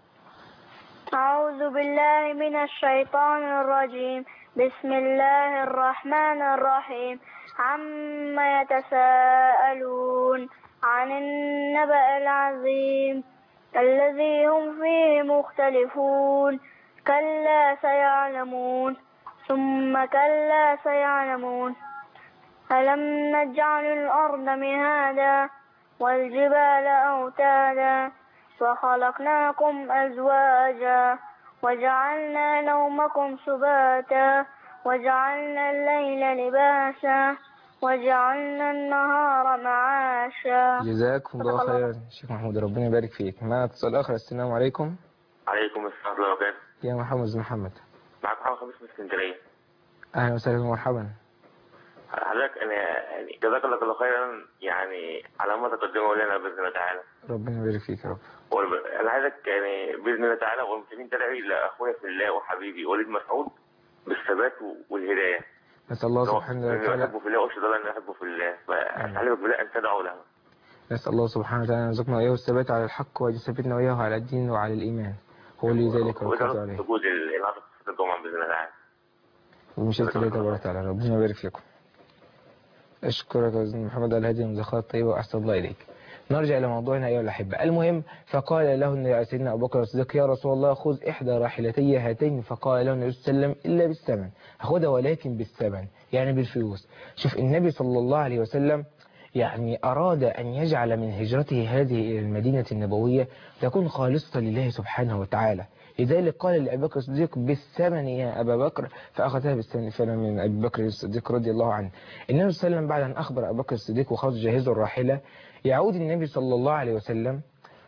أعوذ بالله من الشيطان الرجيم. بسم الله الرحمن الرحيم. عما يتساءلون عن النبأ العظيم الذي هم فيه مختلفون. كلا سيعلمون ثم كلا سيعلمون. ألم نجعل الأرض مهادا والجبال أوتادا وخلقناكم أزواجا وجعلنا نومكم سباتا وجعلنا الليل لباسا وجعلنا النهار معاشا. جزاكم الله خيرا شيخ محمود، ربنا يبارك فيك. معنا اتصال آخر. السلام عليكم. عليكم السلام ورحمة الله وبركاته. يا محمد محمد. معك محمد خميس من اسكندرية. أهلا وسهلا ومرحبا. حضرتك أنا يعني جزاك الله كل خيرا يعني على ما تقدمه لنا بإذن الله تعالى. ربنا يبارك فيك يا رب. أنا عايزك يعني بإذن الله تعالى والمسلمين تدعي لأخويا في الله وحبيبي وليد مسعود بالثبات والهداية. نسأل الله سبحانه وتعالى. أنا أحبه في الله وأشهد أن أحبه في الله، فأسألك بالله أن تدعوا له. نسأل الله سبحانه وتعالى أن يرزقنا وإياه الثبات على الحق ويثبتنا وإياه على الدين وعلى الإيمان، هو اللي ذلك والقدر عليه. وجود العصر في الجمعة بإذن الله تعالى. ومشيئة الله تبارك وتعالى. ربنا يبارك فيكم. أشكرك يا أستاذ محمد على هذه المداخلات الطيبة وأحسن الله إليك. نرجع إلى موضوعنا أيها الأحبة. المهم فقال له سيدنا أبو بكر الصديق يا رسول الله خذ إحدى راحلتي هاتين. فقال له النبي صلى الله عليه وسلم إلا بالثمن، أخذها ولكن بالثمن يعني بالفلوس. شوف النبي صلى الله عليه وسلم يعني أراد أن يجعل من هجرته هذه إلى المدينة النبوية تكون خالصة لله سبحانه وتعالى، لذلك قال لأبي بكر الصديق بالثمن يا أبا بكر، فأخذها بالثمن فعلا من أبي بكر الصديق رضي الله عنه. النبي صلى الله عليه وسلم بعد أن أخبر أبي بكر الصديق وخرج جهزوا الراحلة، يعود النبي صلى الله عليه وسلم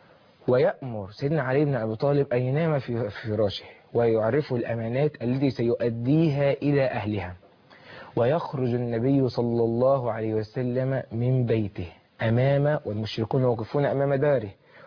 ويأمر سيدنا علي بن أبي طالب أن ينام في فراشه ويعرفه الأمانات التي سيؤديها إلى أهلها. ويخرج النبي صلى الله عليه وسلم من بيته أمام، والمشركون واقفون أمام داره،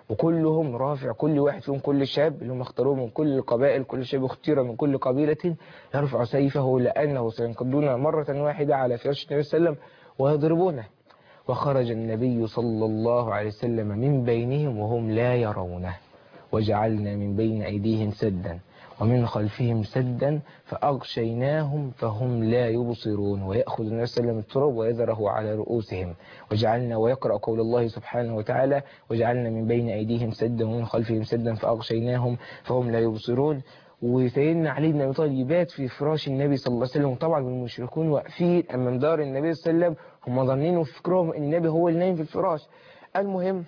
وكلهم رافع، كل واحد فيهم، كل شاب اللي هم اختاروه من كل القبائل، كل شاب اختير من كل قبيلة يرفع سيفه لأنه سينقضون مرة واحدة على فراش النبي صلى الله عليه وسلم ويضربونه. وخرج النبي صلى الله عليه وسلم من بينهم وهم لا يرونه، وجعلنا من بين أيديهم سدا ومن خلفهم سدا فأغشيناهم فهم لا يبصرون. ويأخذ النبي صلى الله عليه وسلم التراب ويذره على رؤوسهم. وجعلنا ويقرأ قول الله سبحانه وتعالى وجعلنا من بين أيديهم سدا ومن خلفهم سدا فأغشيناهم فهم لا يبصرون. وسيدنا علي بن أبي طالب يبات في فراش النبي صلى الله عليه وسلم، وطبعا المشركون واقفين أمام دار النبي صلى الله عليه وسلم، هم ظنين وفكرهم ان النبي هو اللي نايم في الفراش. المهم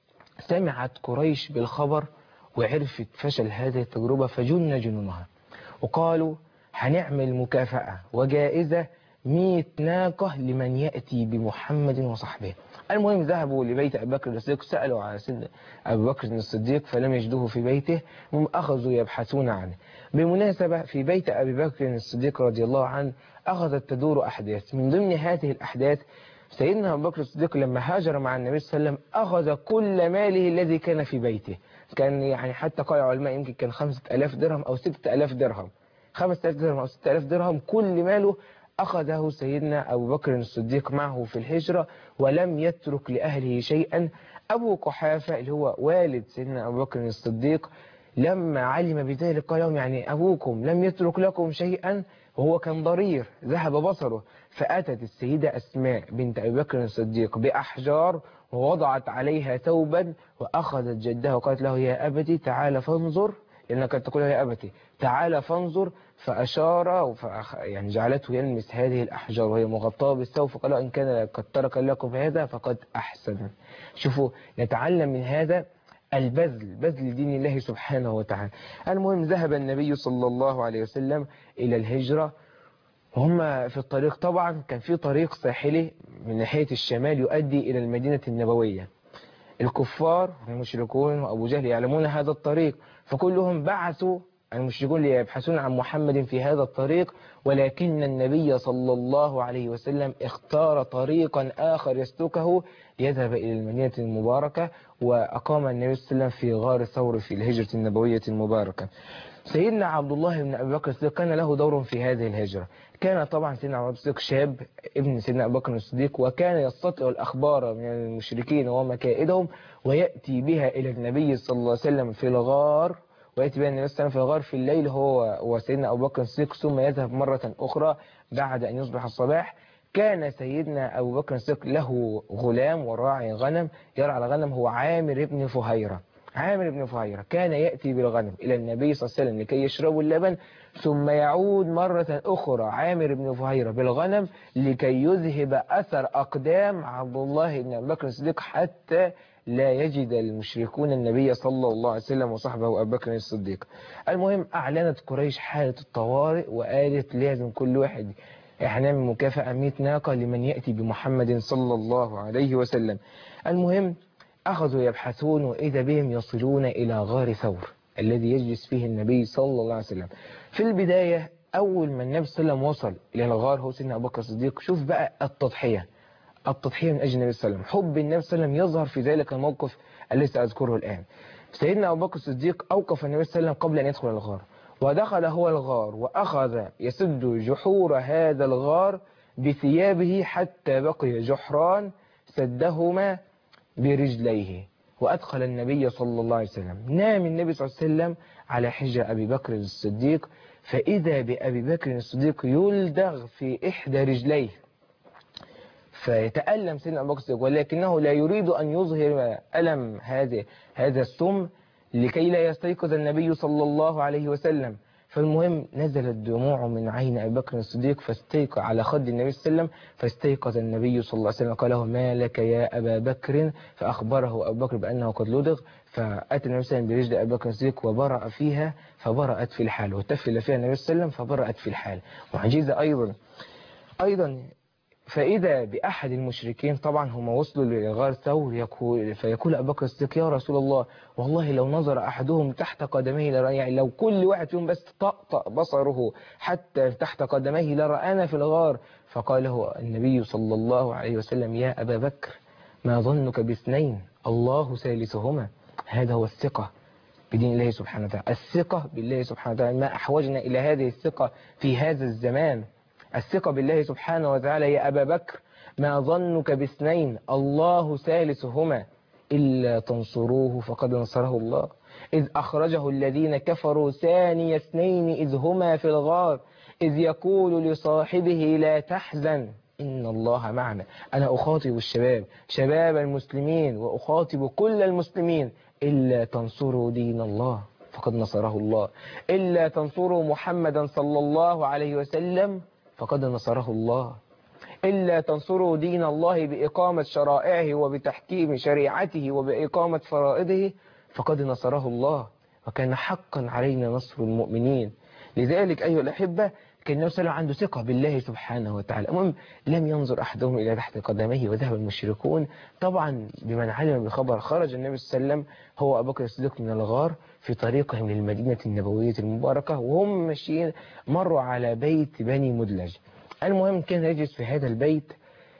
سمعت قريش بالخبر وعرفت فشل هذه التجربة فجن جنونها، وقالوا هنعمل مكافأة وجائزة مئة ناقة لمن يأتي بمحمد وصحبه. المهم ذهبوا لبيت أبي بكر الصديق، سألوا على سيدنا أبي بكر الصديق فلم يجدوه في بيته، هم أخذوا يبحثون عنه. بالمناسبة في بيت أبي بكر الصديق رضي الله عنه أخذت تدور أحداث. من ضمن هذه الأحداث سيدنا أبو بكر الصديق لما هاجر مع النبي صلى الله عليه وسلم أخذ كل ماله الذي كان في بيته، كان يعني حتى قال العلماء يمكن كان خمسة آلاف درهم أو ستة آلاف درهم، خمسة آلاف درهم أو ستة آلاف درهم، كل ماله أخذه سيدنا أبو بكر الصديق معه في الهجرة ولم يترك لأهله شيئا. أبو قحافة اللي هو والد سيدنا أبو بكر الصديق لما علم بذلك قال لهم يعني أبوكم لم يترك لكم شيئا، وهو كان ضرير ذهب بصره. فأتت السيدة أسماء بنت أبي بكر الصديق بأحجار ووضعت عليها ثوبا وأخذت جدها وقالت له يا أبتي تعال فانظر، لأنها كانت تقول يا أبتي تعال فانظر، فأشار يعني جعلته يلمس هذه الأحجار وهي مغطاة بالثوب، فقال إن كان قد ترك لكم هذا فقد أحسن. شوفوا نتعلم من هذا البذل، بذل دين الله سبحانه وتعالى. المهم ذهب النبي صلى الله عليه وسلم إلى الهجرة، وهم في الطريق طبعا كان في طريق ساحلي من ناحية الشمال يؤدي إلى المدينة النبوية. الكفار والمشركون وأبو جهل يعلمون هذا الطريق، فكلهم بعثوا المشركون ليبحثون عن محمد في هذا الطريق، ولكن النبي صلى الله عليه وسلم اختار طريقا آخر يسلكه ليذهب إلى المدينة المباركة، وأقام النبي صلى الله عليه وسلم في غار ثور في الهجرة النبوية المباركة. سيدنا عبد الله بن أبي بكر الصديق كان له دور في هذه الهجرة. كان طبعا سيدنا عبد الله الصديق شاب ابن سيدنا أبي بكر الصديق، وكان يستطيع الأخبار من المشركين ومكائدهم ويأتي بها إلى النبي صلى الله عليه وسلم في الغار، ويأتي بها النبي صلى الله عليه وسلم في الغار في الليل هو وسيدنا أبو بكر الصديق، ثم يذهب مرة أخرى بعد أن يصبح الصباح. كان سيدنا أبو بكر الصديق له غلام وراعي غنم يرعى الغنم، هو عامر بن فهيرة. عامر بن فهيرة كان يأتي بالغنم إلى النبي صلى الله عليه وسلم لكي يشربوا اللبن، ثم يعود مرة أخرى عامر بن فهيرة بالغنم لكي يذهب أثر أقدام عبد الله بن أبي بكر الصديق حتى لا يجد المشركون النبي صلى الله عليه وسلم وصحبه أبي بكر الصديق. المهم أعلنت قريش حالة الطوارئ وقالت لازم كل واحد احنا نعمل مكافأة مئة ناقة لمن يأتي بمحمد صلى الله عليه وسلم. المهم أخذوا يبحثون وإذا بهم يصلون إلى غار ثور الذي يجلس فيه النبي صلى الله عليه وسلم. في البداية أول ما النبي صلى الله عليه وسلم وصل إلى الغار هو سيدنا أبو بكر الصديق. شوف بقى التضحية، التضحية من أجل النبي صلى الله عليه وسلم، حب النبي صلى الله عليه وسلم يظهر في ذلك الموقف الذي سأذكره الآن. سيدنا أبو بكر الصديق أوقف النبي صلى الله عليه وسلم قبل أن يدخل الغار، ودخل هو الغار وأخذ يسد جحور هذا الغار بثيابه حتى بقي جحران سدهما برجليه، وأدخل النبي صلى الله عليه وسلم. نام النبي صلى الله عليه وسلم على حجر أبي بكر الصديق، فإذا بأبي بكر الصديق يلدغ في إحدى رجليه، فيتألم سيدنا أبو بكر الصديق، ولكنه لا يريد أن يظهر ألم هذا هذا السم لكي لا يستيقظ النبي صلى الله عليه وسلم. فالمهم نزلت دموع من عين أبي بكر الصديق فاستيقظ على خد النبي صلى الله عليه وسلم، فاستيقظ النبي صلى الله عليه وسلم قال له ما لك يا أبا بكر، فأخبره أبو بكر بأنه قد لدغ، فأتى النبي صلى الله عليه وسلم برجل أبي بكر الصديق وبرأ فيها فبرأت في الحال، وتفل فيها النبي صلى الله عليه وسلم فبرأت في الحال. معجزة أيضا. أيضا فإذا بأحد المشركين، طبعا هم وصلوا لغار ثور، يقول فيقول أبو بكر الصديق يا رسول الله والله لو نظر أحدهم تحت قدميه لرأى، يعني لو كل واحد فيهم بس طأطأ بصره حتى تحت قدميه لرآنا في الغار. فقال له النبي صلى الله عليه وسلم يا أبا بكر ما ظنك باثنين الله ثالثهما. هذا هو الثقة بدين الله سبحانه وتعالى، الثقة بالله سبحانه وتعالى. ما أحوجنا إلى هذه الثقة في هذا الزمان، الثقة بالله سبحانه وتعالى. يا أبا بكر ما ظنك باثنين الله ثالثهما إلا تنصروه فقد نصره الله إذ أخرجه الذين كفروا ثاني اثنين إذ هما في الغار إذ يقول لصاحبه لا تحزن إن الله معنا. أنا أخاطب الشباب، شباب المسلمين، وأخاطب كل المسلمين، إلا تنصروا دين الله فقد نصره الله، إلا تنصروا محمدا صلى الله عليه وسلم فقد نصره الله، إلا تنصروا دين الله بإقامة شرائعه وبتحكيم شريعته وبإقامة فرائضه فقد نصره الله، وكان حقا علينا نصر المؤمنين. لذلك أيها الأحبة كان النبي صلى الله عليه وسلم عنده ثقة بالله سبحانه وتعالى. المهم لم ينظر أحدهم إلى تحت قدميه وذهب المشركون. طبعا بمن علم بالخبر خرج النبي صلى الله عليه وسلم هو أبو بكر الصديق من الغار في طريقهم للمدينة النبوية المباركة، وهم ماشيين مروا على بيت بني مدلج. المهم كان يجلس في هذا البيت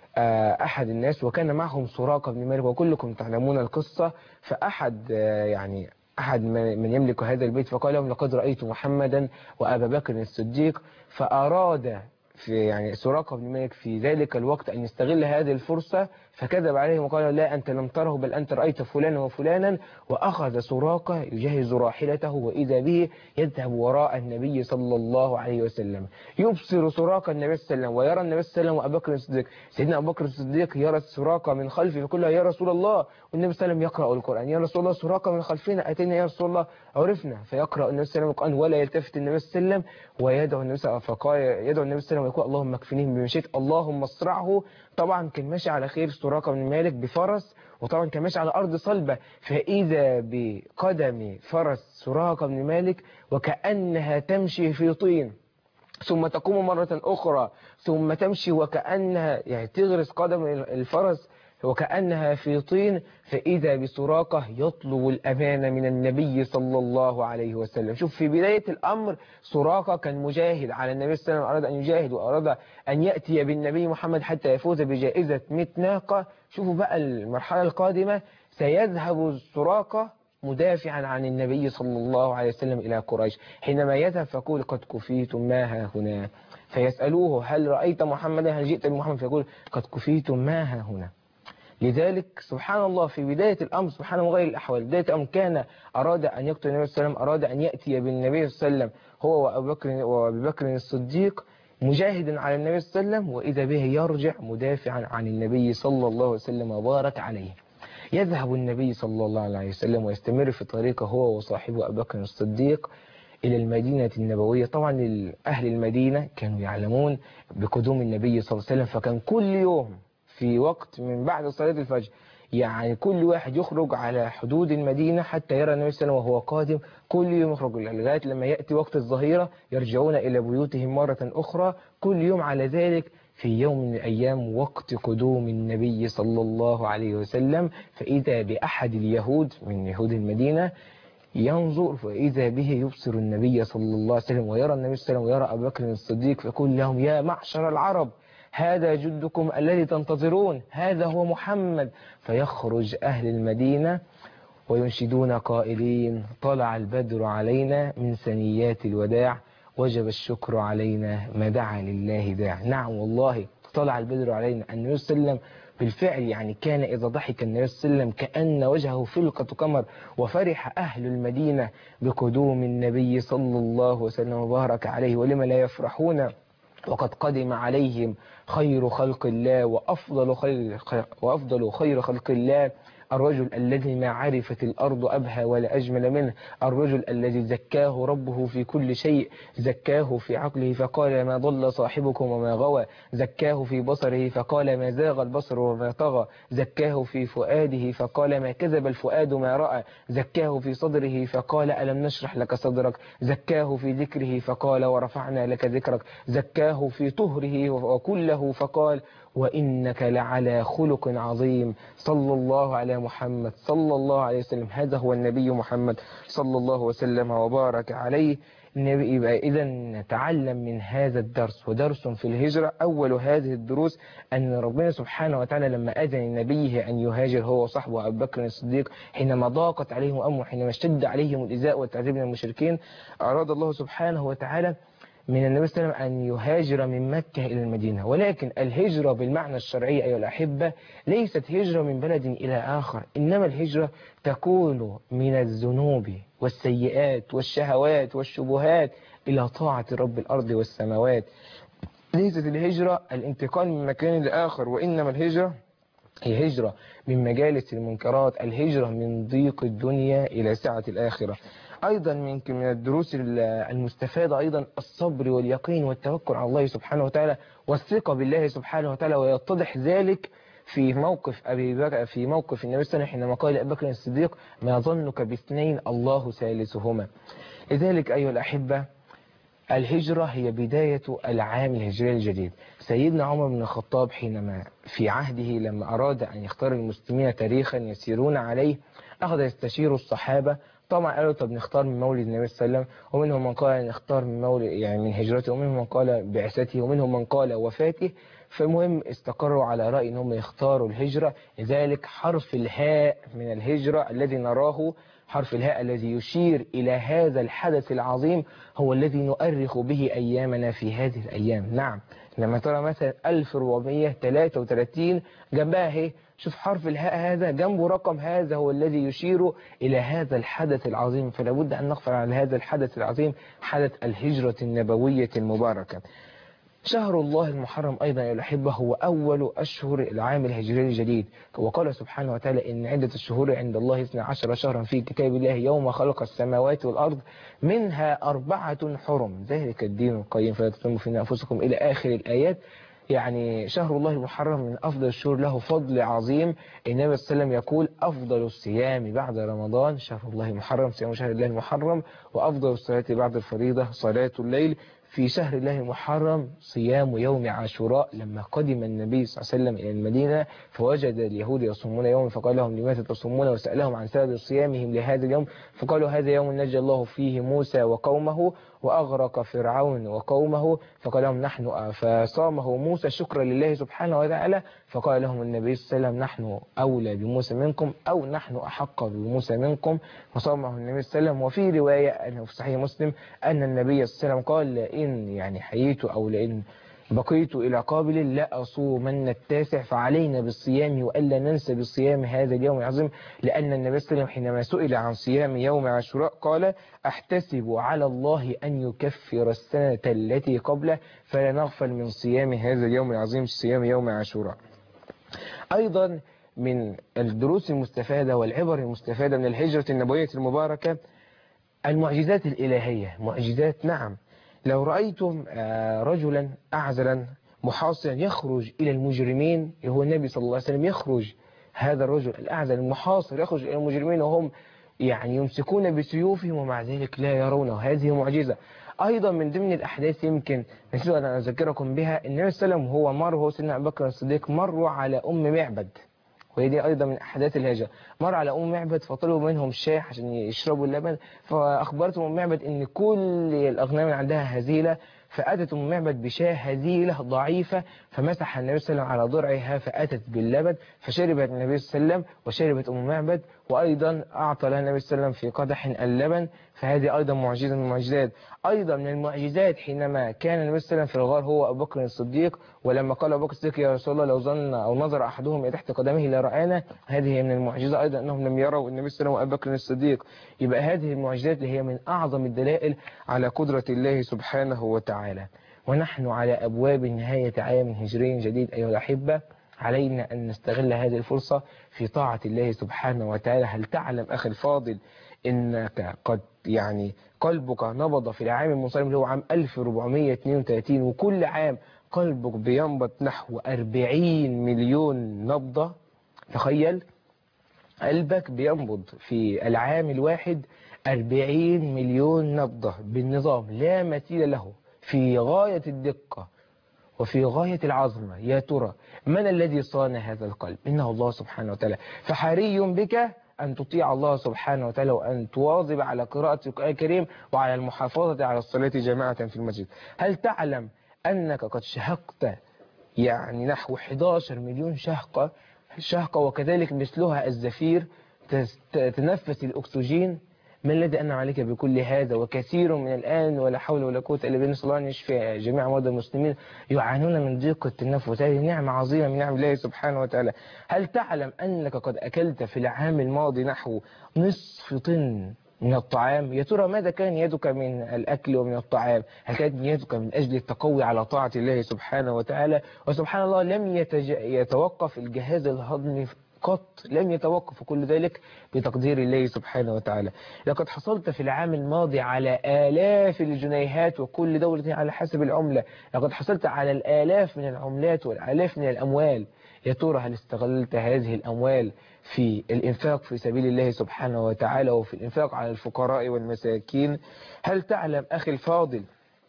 أحد الناس وكان معهم سراقة بن مالك، وكلكم تعلمون القصة. فأحد يعني أحد من يملك هذا البيت فقال لهم لقد رأيت محمدا وأبا بكر الصديق، فأراد في يعني سراقة بن مالك في ذلك الوقت أن يستغل هذه الفرصة فكذب عليهم وقال لا أنت لم تره بل أنت رأيت فلانا وفلانا. وأخذ سراقة يجهز راحلته وإذا به يذهب وراء النبي صلى الله عليه وسلم. يبصر سراقة النبي صلى الله عليه وسلم ويرى النبي صلى الله عليه وسلم وأبا بكر الصديق. سيدنا أبو بكر الصديق يرى السراقة من خلفه فيقول له يا رسول الله، والنبي صلى الله عليه وسلم يقرأ القرآن يا رسول الله سراقة من خلفنا أتينا يا رسول الله عرفنا. فيقرأ النبي صلى الله عليه وسلم القرآن ولا يلتفت النبي صلى الله عليه وسلم ويدعو النبي صلى الله عليه وسلم فقال يدعو النبي صلى الله عليه وسلم ويقول اللهم اكفنيهم بما شئت اللهم اصرعه. طبعا كان ماشي على خير سراقة بن مالك بفرس، وطبعا كان ماشي على أرض صلبة، فإذا بقدم فرس سراقة بن مالك وكأنها تمشي في طين ثم تقوم مرة أخرى ثم تمشي وكأنها يعني تغرس قدم الفرس وكأنها في طين، فإذا بسراقة يطلب الأمان من النبي صلى الله عليه وسلم. شوف في بداية الأمر سراقة كان مجاهد على النبي صلى الله عليه وسلم، أراد أن يجاهد وأراد أن يأتي بالنبي محمد حتى يفوز بجائزة مئة ناقة. شوفوا بقى المرحلة القادمة سيذهب سراقة مدافعا عن النبي صلى الله عليه وسلم إلى قريش. حينما يذهب فيقول قد كفيتم ما ها هنا، فيسألوه هل رأيت محمدا هل جئت بمحمد، فيقول قد كفيتم ما ها هنا. لذلك سبحان الله في بداية الأمر سبحان الله غير الأحوال، بداية الأمر كان أراد أن يقتل النبي صلى الله عليه وسلم، أراد أن يأتي بالنبي صلى الله عليه وسلم هو وأبو بكر وأبي بكر الصديق مجاهدا على النبي صلى الله عليه وسلم، وإذا به يرجع مدافعا عن النبي صلى الله عليه وسلم وبارك عليه. يذهب النبي صلى الله عليه وسلم ويستمر في طريقه هو وصاحبه أبو بكر الصديق إلى المدينة النبوية. طبعا أهل المدينة كانوا يعلمون بقدوم النبي صلى الله عليه وسلم، فكان كل يوم في وقت من بعد صلاة الفجر يعني كل واحد يخرج على حدود المدينة حتى يرى النبي صلى الله عليه وسلم وهو قادم. كل يوم يخرج لغاية لما يأتي وقت الظهيرة يرجعون إلى بيوتهم مرة أخرى، كل يوم على ذلك. في يوم من الأيام وقت قدوم النبي صلى الله عليه وسلم فإذا بأحد اليهود من يهود المدينة ينظر فإذا به يبصر النبي صلى الله عليه وسلم ويرى النبي صلى الله عليه وسلم ويرى أبو بكر الصديق فيقول لهم يا معشر العرب هذا جدكم الذي تنتظرون، هذا هو محمد. فيخرج أهل المدينة وينشدون قائلين طلع البدر علينا من ثنيات الوداع وجب الشكر علينا ما دعا لله داع. نعم والله طلع البدر علينا. النبي صلى الله عليه وسلم بالفعل يعني كان إذا ضحك النبي صلى الله عليه وسلم كأن وجهه فلقة قمر، وفرح أهل المدينة بقدوم النبي صلى الله عليه وسلم وبارك عليه. ولما لا يفرحون وقد قدم عليهم خير خلق الله وأفضل خير, وأفضل خير خلق الله الرجل الذي ما عرفت الأرض أبهى ولا أجمل منه، الرجل الذي زكاه ربه في كل شيء، زكاه في عقله فقال ما ضل صاحبكم وما غوى، زكاه في بصره فقال ما زاغ البصر وما طغى، زكاه في فؤاده فقال ما كذب الفؤاد ما رأى، زكاه في صدره فقال ألم نشرح لك صدرك، زكاه في ذكره فقال ورفعنا لك ذكرك، زكاه في طهره وكله فقال وإنك لعلى خلق عظيم. صلى الله على محمد صلى الله عليه وسلم. هذا هو النبي محمد صلى الله وسلم وبارك عليه. يبقى إذا نتعلم من هذا الدرس، ودرس في الهجرة. أول هذه الدروس أن ربنا سبحانه وتعالى لما أذن لنبيه أن يهاجر هو وصحبه أبو بكر الصديق حينما ضاقت عليهم أمر، حينما اشتد عليهم الإزاء والتعذيب من المشركين، أراد الله سبحانه وتعالى من النبي صلى الله عليه وسلم أن يهاجر من مكة إلى المدينة. ولكن الهجرة بالمعنى الشرعي أيها الأحبة ليست هجرة من بلد إلى آخر، إنما الهجرة تكون من الذنوب والسيئات والشهوات والشبهات إلى طاعة رب الأرض والسماوات. ليست الهجرة الانتقال من مكان لآخر، وإنما الهجرة هي هجرة من مجالس المنكرات، الهجرة من ضيق الدنيا إلى سعة الآخرة. أيضا من من الدروس المستفادة أيضا الصبر واليقين والتوكل على الله سبحانه وتعالى والثقة بالله سبحانه وتعالى، ويتضح ذلك في موقف أبي بكر في موقف النبي صلى الله عليه وسلم حينما قال لأبي بكر الصديق ما ظنك باثنين الله ثالثهما. لذلك أيها الأحبة الهجرة هي بداية العام الهجري الجديد. سيدنا عمر بن الخطاب حينما في عهده لما أراد أن يختار المسلمين تاريخا يسيرون عليه أخذ يستشير الصحابة. طبعا قالوا طب نختار من مولد النبي صلى الله عليه وسلم، ومنهم من قال نختار من مولد يعني من هجرته، ومنهم من قال بعثته، ومنهم من قال وفاته. فالمهم استقروا على رأي أنهم يختاروا الهجرة. لذلك حرف الهاء من الهجرة الذي نراه، حرف الهاء الذي يشير إلى هذا الحدث العظيم هو الذي نؤرخ به أيامنا في هذه الأيام. نعم لما ترى مثلا ألف وأربعمائة وثلاثة وثلاثين جنبها اهي، شوف حرف الهاء هذا جنبه رقم، هذا هو الذي يشير إلى هذا الحدث العظيم. فلا بد أن نغفر على هذا الحدث العظيم، حدث الهجرة النبوية المباركة. شهر الله المحرم أيضا يا الأحبة هو أول أشهر العام الهجري الجديد، وقال سبحانه وتعالى إن عدة الشهور عند الله اثنا عشر شهرا في كتاب الله يوم خلق السماوات والأرض منها أربعة حرم ذلك الدين القيم فلا تظلموا في أنفسكم إلى آخر الآيات. يعني شهر الله المحرم من أفضل الشهور، له فضل عظيم. النبي صلى الله عليه وسلم يقول أفضل الصيام بعد رمضان شهر الله المحرم، صيام شهر الله المحرم، وأفضل الصلاة بعد الفريضة صلاة الليل في شهر الله المحرم صيام يوم عاشوراء. لما قدم النبي صلى الله عليه وسلم إلى المدينة فوجد اليهود يصومون يوم فقال لهم لماذا تصومون، وسألهم عن سبب صيامهم لهذا اليوم فقالوا هذا يوم نجى الله فيه موسى وقومه وأغرق فرعون وقومه، فقال لهم نحن فصامه موسى شكرا لله سبحانه وتعالى، فقال لهم النبي صلى الله عليه وسلم نحن أولى بموسى منكم أو نحن أحق بموسى منكم، فصامه النبي صلى الله عليه وسلم. وفي رواية أنه في صحيح مسلم أن النبي صلى الله عليه وسلم قال لئن يعني حييت أو لئن بقيت إلى قابل لا أصومن التاسع، فعلينا بالصيام وألا ننسى بالصيام هذا اليوم العظيم. لأن النبي صلى الله عليه وسلم حينما سئل عن صيام يوم عاشوراء قال أحتسب على الله أن يكفر السنة التي قبله فلا نغفل من صيام هذا اليوم العظيم صيام يوم عاشوراء. أيضا من الدروس المستفادة والعبر المستفادة من الهجرة النبوية المباركة المعجزات الإلهية. معجزات نعم، لو رأيتم رجلا أعزلا محاصرا يخرج إلى المجرمين، هو النبي صلى الله عليه وسلم يخرج هذا الرجل الأعزل المحاصر يخرج إلى المجرمين وهم يعني يمسكون بسيوفهم ومع ذلك لا يرونه، هذه معجزة. أيضا من ضمن الأحداث يمكن نسيت أن أذكركم بها، النبي صلى الله عليه وسلم هو مر هو سيدنا أبو بكر الصديق مروا على أم معبد، وهي دي أيضا من أحداث الهجرة. مر على أم معبد فطلبوا منهم شاي عشان يشربوا اللبن، فأخبرتهم أم معبد إن كل الأغنام اللي عندها هزيلة، فأتت أم معبد بشاة هزيلة ضعيفة فمسح النبي صلى الله عليه وسلم على ضرعها فأتت باللبن فشربت النبي صلى الله عليه وسلم وشربت أم معبد، وأيضا أعطى لها النبي صلى الله عليه وسلم في قدح اللبن، فهذه أيضا معجزة من المعجزات. أيضا من المعجزات حينما كان النبي صلى الله عليه وسلم في الغار هو أبو بكر الصديق، ولما قال أبو بكر الصديق يا رسول الله لو ظن أو نظر أحدهم تحت قدمه لرآنا، هذه من المعجزة أيضا أنهم لم يروا النبي صلى الله عليه وسلم وأبو بكر الصديق. يبقى هذه المعجزات اللي هي من أعظم الدلائل على قدرة الله سبحانه وتعالى. ونحن على أبواب نهاية عام هجري جديد أيها الأحبة، علينا أن نستغل هذه الفرصة في طاعة الله سبحانه وتعالى. هل تعلم أخي الفاضل إنك قد يعني قلبك نبض في العام المنصرم اللي هو عام ألف وأربعمائة واثنين وثلاثين، وكل عام قلبك بينبض نحو أربعين مليون نبضة. تخيل قلبك بينبض في العام الواحد أربعين مليون نبضة بالنظام لا مثيل له، في غاية الدقة وفي غاية العظمة. يا ترى من الذي صان هذا القلب؟ إنه الله سبحانه وتعالى. فحري بك أن تطيع الله سبحانه وتعالى، وأن تواظب على قراءة القرآن الكريم وعلى المحافظة على الصلاة جماعة في المسجد. هل تعلم أنك قد شهقت يعني نحو أحد عشر مليون شهقة شهقة وكذلك مثلها الزفير تنفس الأكسجين؟ من الذي أنعم عليك بكل هذا؟ وكثير من الآن ولا حول ولا قوة إلا بالله، نسأل الله أن يشفي جميع مرضى المسلمين يعانون من ضيق التنفس. هذه نعمة عظيمة من نعم الله سبحانه وتعالى. هل تعلم أنك قد أكلت في العام الماضي نحو نصف طن من الطعام؟ يا ترى ماذا كان يدك من الأكل ومن الطعام؟ هل كانت يدك من أجل التقوي على طاعة الله سبحانه وتعالى؟ وسبحان الله لم يتج... يتوقف الجهاز الهضمي قط، لم يتوقف كل ذلك بتقدير الله سبحانه وتعالى. لقد حصلت في العام الماضي على آلاف الجنيهات، وكل دولة على حسب العملة. لقد حصلت على الآلاف من العملات والآلاف من الأموال. يا ترى هل استغلت هذه الأموال في الإنفاق في سبيل الله سبحانه وتعالى وفي الإنفاق على الفقراء والمساكين؟ هل تعلم أخي الفاضل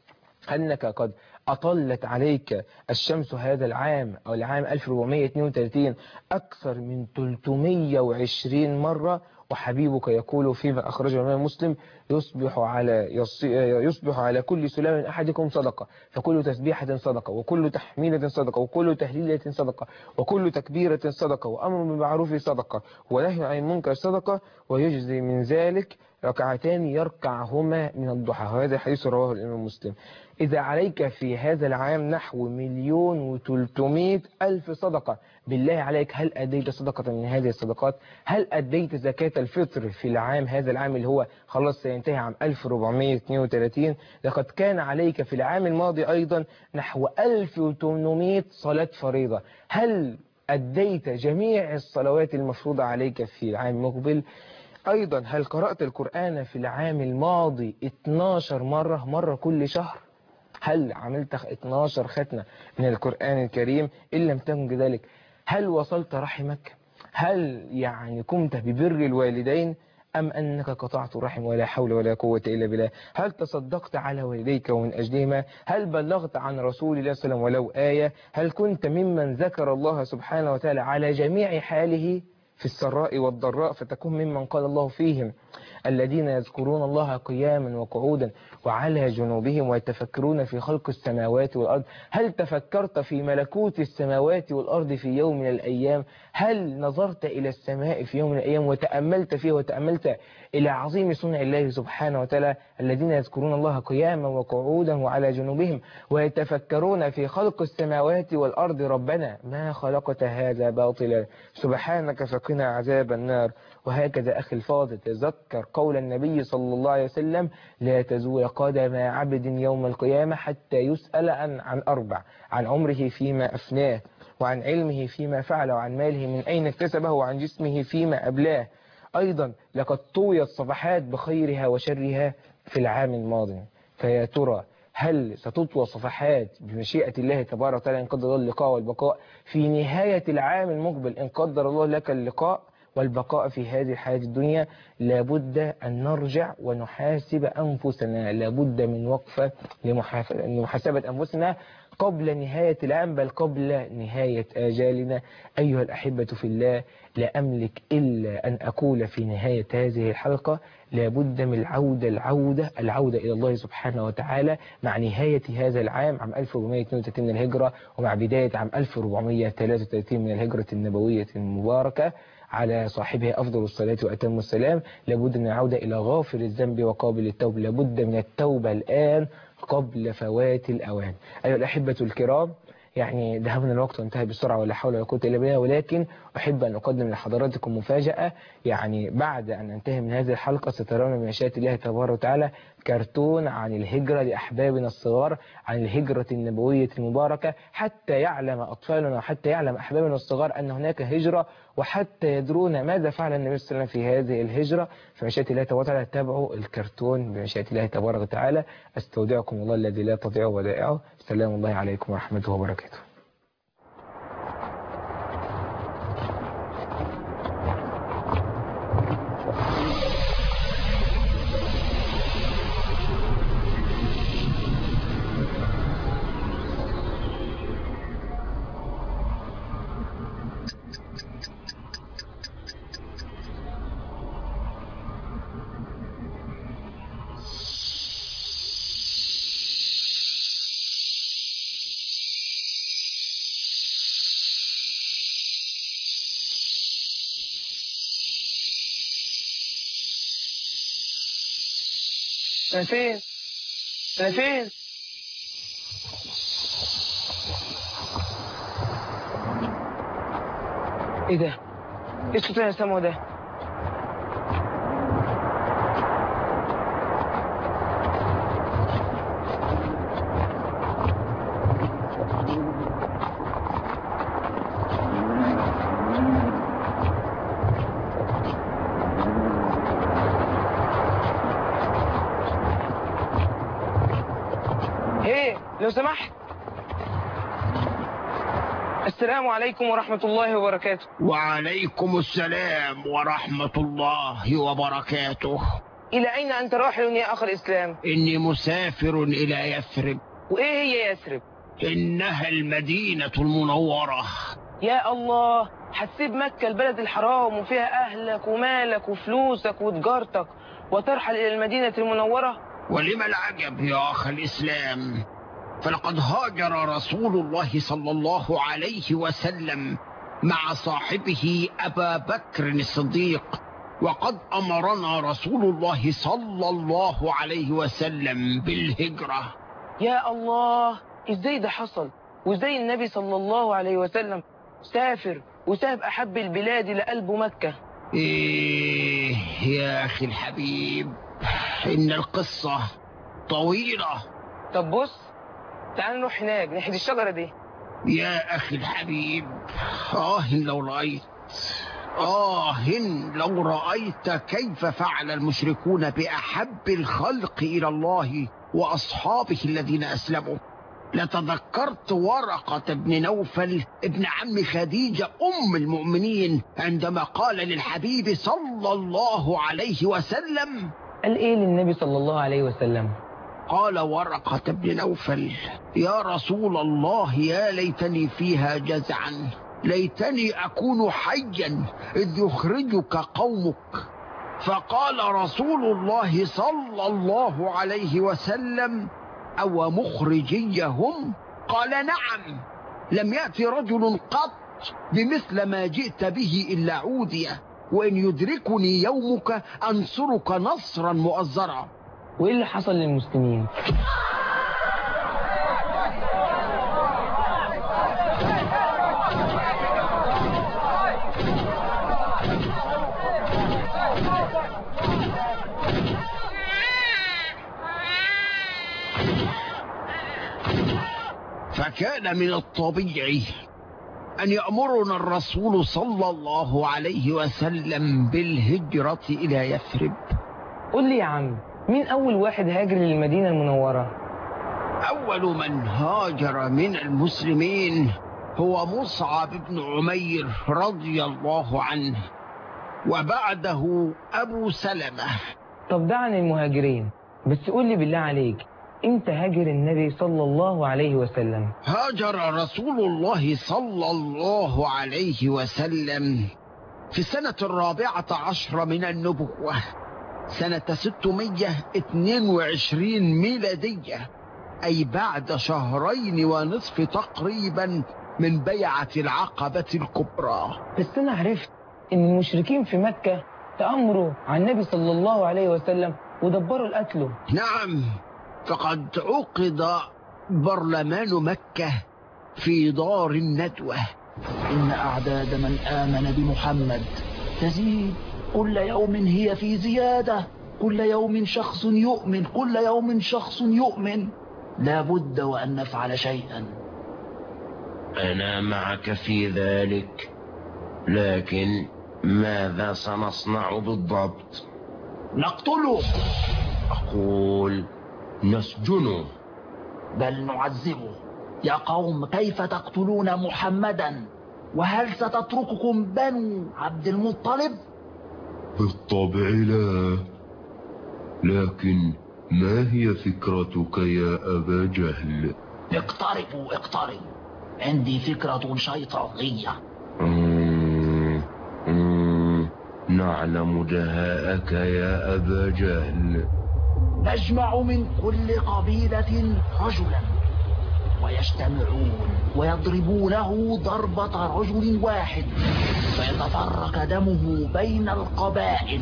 أنك قد أطلت عليك الشمس هذا العام أو العام ألف وأربعمائة واثنين وثلاثين أكثر من ثلاثمائة وعشرين مرة؟ وحبيبك يقول فيما أخرجه الإمام مسلم: يصبح على يصبح على كل سلام أحدكم صدقة، فكل تسبيحة صدقة، وكل تحميلة صدقة، وكل تهليلة صدقة، وكل تكبيرة صدقة، وأمر بالمعروف صدقة، ونهي عن المنكر صدقة، ويجزي من ذلك ركعتان يركعهما من الضحى. هذا حديث رواه الإمام مسلم. إذا عليك في هذا العام نحو مليون وثلاثمائة ألف صدقة، بالله عليك هل أديت صدقة من هذه الصدقات؟ هل أديت زكاة الفطر في العام هذا العام اللي هو خلاص سينتهي عام ألف وأربعمائة واثنين وثلاثين؟ لقد كان عليك في العام الماضي أيضا نحو ألف وثمانمائة صلاة فريضة. هل أديت جميع الصلوات المفروضة عليك في العام المقبل؟ أيضا هل قرأت القرآن في العام الماضي اثناشر مرة، مرة كل شهر؟ هل عملت اثناشر ختمة من القرآن الكريم؟ إن لم تكن كذلك هل وصلت رحمك؟ هل يعني قمت ببر الوالدين أم أنك قطعت رحم؟ ولا حول ولا قوة إلا بالله. هل تصدقت على والديك ومن أجلهما؟ هل بلغت عن رسول الله صلى الله عليه وسلم ولو آية؟ هل كنت ممن ذكر الله سبحانه وتعالى على جميع حاله في السراء والضراء فتكون ممن قال الله فيهم: الذين يذكرون الله قياما وقعودا وعلى جنوبهم ويتفكرون في خلق السماوات والأرض؟ هل تفكرت في ملكوت السماوات والأرض في يوم من الأيام؟ هل نظرت إلى السماء في يوم من الأيام وتأملت فيه وتأملت إلى عظيم صنع الله سبحانه وتعالى؟ الذين يذكرون الله قياما وقعودا وعلى جنوبهم ويتفكرون في خلق السماوات والأرض ربنا ما خلقت هذا باطلا سبحانك فقنا عذاب النار. وهكذا أخي الفاضل تذكر قول النبي صلى الله عليه وسلم: لا تزول قدم عبد يوم القيامة حتى يسأل عن, عن أربع: عن عمره فيما أفناه، وعن علمه فيما فعل، وعن ماله من أين اكتسبه، وعن جسمه فيما أبلاه. أيضا لقد طويت صفحات بخيرها وشرها في العام الماضي، فيا ترى هل ستطوى صفحات بمشيئة الله تبارك وتعالى إن قدر الله اللقاء والبقاء في نهاية العام المقبل؟ إن قدر الله لك اللقاء والبقاء في هذه الحياة الدنيا لابد أن نرجع ونحاسب أنفسنا، لابد من وقفة لمحاسبة أنفسنا قبل نهاية العام، بل قبل نهاية آجالنا. أيها الأحبة في الله، لا أملك إلا أن أقول في نهاية هذه الحلقة: لابد من العودة العودة العودة إلى الله سبحانه وتعالى مع نهاية هذا العام عام ألف وأربعمائة واثنين وثلاثين من الهجرة، ومع بداية عام ألف وأربعمائة وثلاثة وثلاثين من الهجرة النبوية المباركة على صاحبه أفضل الصلاة وأتم السلام. لابد من العودة إلى غافر الذنب وقابل التوب، لابد من التوبة الآن قبل فوات الأوان. أيها الأحبة الكرام، يعني ذهبنا الوقت وانتهى بسرعة ولا حول ولا قوة إلا بالله، ولكن أحب أن أقدم لحضراتكم مفاجأة. يعني بعد أن ننتهي من هذه الحلقة سترون من مشيئة الله تبارك وتعالى كرتون عن الهجرة لأحبابنا الصغار، عن الهجرة النبوية المباركة، حتى يعلم أطفالنا وحتى يعلم أحبابنا الصغار أن هناك هجرة، وحتى يدرون ماذا فعل النبي صلى الله عليه وسلم في هذه الهجرة. فمشيئة الله تبارك وتعالى تابعوا الكرتون بمشيئة الله تبارك وتعالى. أستودعكم الله الذي لا تضيع ودائعه. سلام الله عليكم ورحمته وبركاته. أنا فين؟ أنا فين؟ إيه ده؟ إيه الصوت اللي أنا سامعه ده؟ ايه لو سمحت. السلام عليكم ورحمة الله وبركاته. وعليكم السلام ورحمة الله وبركاته. إلى أين أنت راحل يا أخ الإسلام؟ إني مسافر إلى يثرب. وإيه هي يثرب؟ إنها المدينة المنورة. يا الله، هتسيب مكة البلد الحرام وفيها أهلك ومالك وفلوسك وتجارتك وترحل إلى المدينة المنورة؟ ولما العجب يا أخ الإسلام، فلقد هاجر رسول الله صلى الله عليه وسلم مع صاحبه أبا بكر الصديق، وقد أمرنا رسول الله صلى الله عليه وسلم بالهجرة. يا الله، إزاي ده حصل؟ وإزاي النبي صلى الله عليه وسلم سافر وساب أحب البلاد لقلب مكة؟ إيه يا أخي الحبيب، إن القصة طويلة. طب بص، تعال نروح هناك ناحية الشجرة دي. يا أخي الحبيب، آه لو رأيت آه لو رأيت كيف فعل المشركون بأحب الخلق إلى الله وأصحابه الذين أسلموا، لتذكرت ورقة بن نوفل ابن عم خديجة أم المؤمنين عندما قال للحبيب صلى الله عليه وسلم. قال إيه للنبي صلى الله عليه وسلم؟ قال ورقة بن نوفل: يا رسول الله، يا ليتني فيها جزعا، ليتني أكون حيا إذ يخرجك قومك. فقال رسول الله صلى الله عليه وسلم: أو مخرجيهم؟ قال: نعم، لم يأتي رجل قط بمثل ما جئت به إلا عودية، وإن يدركني يومك أنصرك نصرا مؤزرا. وإيه اللي حصل للمسلمين؟ فكان من الطبيعي أن يأمرنا الرسول صلى الله عليه وسلم بالهجرة إلى يثرب. قل لي يا عم، مين أول واحد هاجر للمدينة المنورة؟ أول من هاجر من المسلمين هو مصعب بن عمير رضي الله عنه، وبعده أبو سلمة. طب ده عن المهاجرين، بس قل لي بالله عليك، امتى هاجر النبي صلى الله عليه وسلم؟ هاجر رسول الله صلى الله عليه وسلم في السنة الرابعة عشر من النبوة، سنة ستمائة واثنين وعشرين ميلادية، أي بعد شهرين ونصف تقريبا من بيعة العقبة الكبرى. بس أنا عرفت إن المشركين في مكة تأمروا على النبي صلى الله عليه وسلم ودبروا القتل. نعم، فقد عقد برلمان مكة في دار الندوة. إن أعداد من آمن بمحمد تزيد كل يوم، هي في زيادة، كل يوم شخص يؤمن، كل يوم شخص يؤمن. لا بد وأن نفعل شيئا. أنا معك في ذلك، لكن ماذا سنصنع بالضبط؟ نقتله. أقول نسجنه. بل نعذبه. يا قوم، كيف تقتلون محمدا؟ وهل ستترككم بنو عبد المطلب؟ بالطبع لا، لكن ما هي فكرتك يا أبا جهل؟ اقتربوا اقتربوا، عندي فكرة شيطانية. مم. مم. نعلم دهاءك يا أبا جهل. نجمع من كل قبيلة رجلا ويجتمعون ويضربونه ضربة رجل واحد فيتفرق دمه بين القبائل.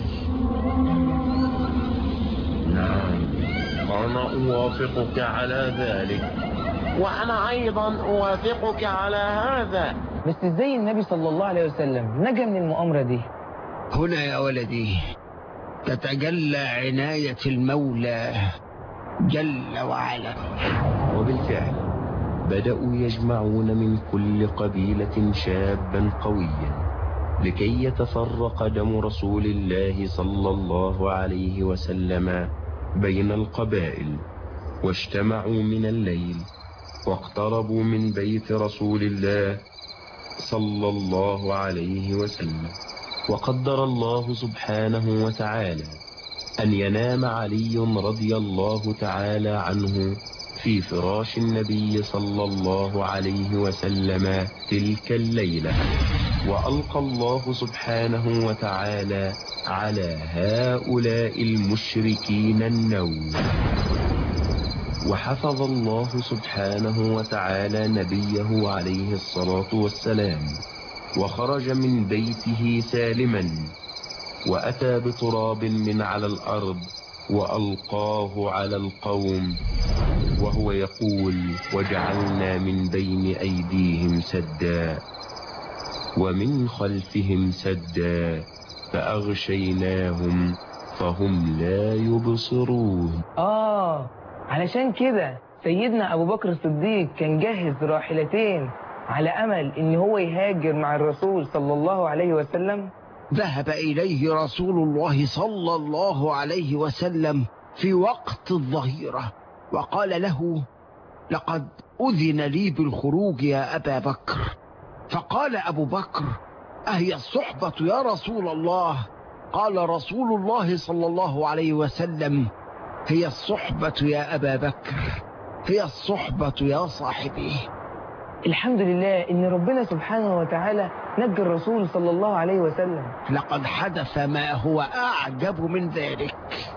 نعم، أنا أوافقك على ذلك، وأنا أيضا أوافقك على هذا. بس ازاي النبي صلى الله عليه وسلم نجا من المؤامرة دي؟ هنا يا ولدي تتجلى عناية المولى جل وعلا. وبالفعل بدأوا يجمعون من كل قبيلة شابا قويا لكي يتفرق دم رسول الله صلى الله عليه وسلم بين القبائل. واجتمعوا من الليل واقتربوا من بيت رسول الله صلى الله عليه وسلم. وقدر الله سبحانه وتعالى أن ينام علي رضي الله تعالى عنه في فراش النبي صلى الله عليه وسلم تلك الليلة. وألقى الله سبحانه وتعالى على هؤلاء المشركين النوم. وحفظ الله سبحانه وتعالى نبيه عليه الصلاة والسلام، وخرج من بيته سالما، وأتى بتراب من على الأرض وألقاه على القوم وهو يقول: وجعلنا من بين أيديهم سدا ومن خلفهم سدا فأغشيناهم فهم لا يبصرون. آه، علشان كده سيدنا أبو بكر الصديق كان جهز راحلتين على أمل إن هو يهاجر مع الرسول صلى الله عليه وسلم. ذهب إليه رسول الله صلى الله عليه وسلم في وقت الظهيرة وقال له: لقد أذن لي بالخروج يا أبا بكر. فقال أبو بكر: أهي الصحبة يا رسول الله؟ قال رسول الله صلى الله عليه وسلم: هي الصحبة يا أبا بكر، هي الصحبة يا صاحبي. الحمد لله إن ربنا سبحانه وتعالى نجى الرسول صلى الله عليه وسلم. لقد حدث ما هو أعجب من ذلك.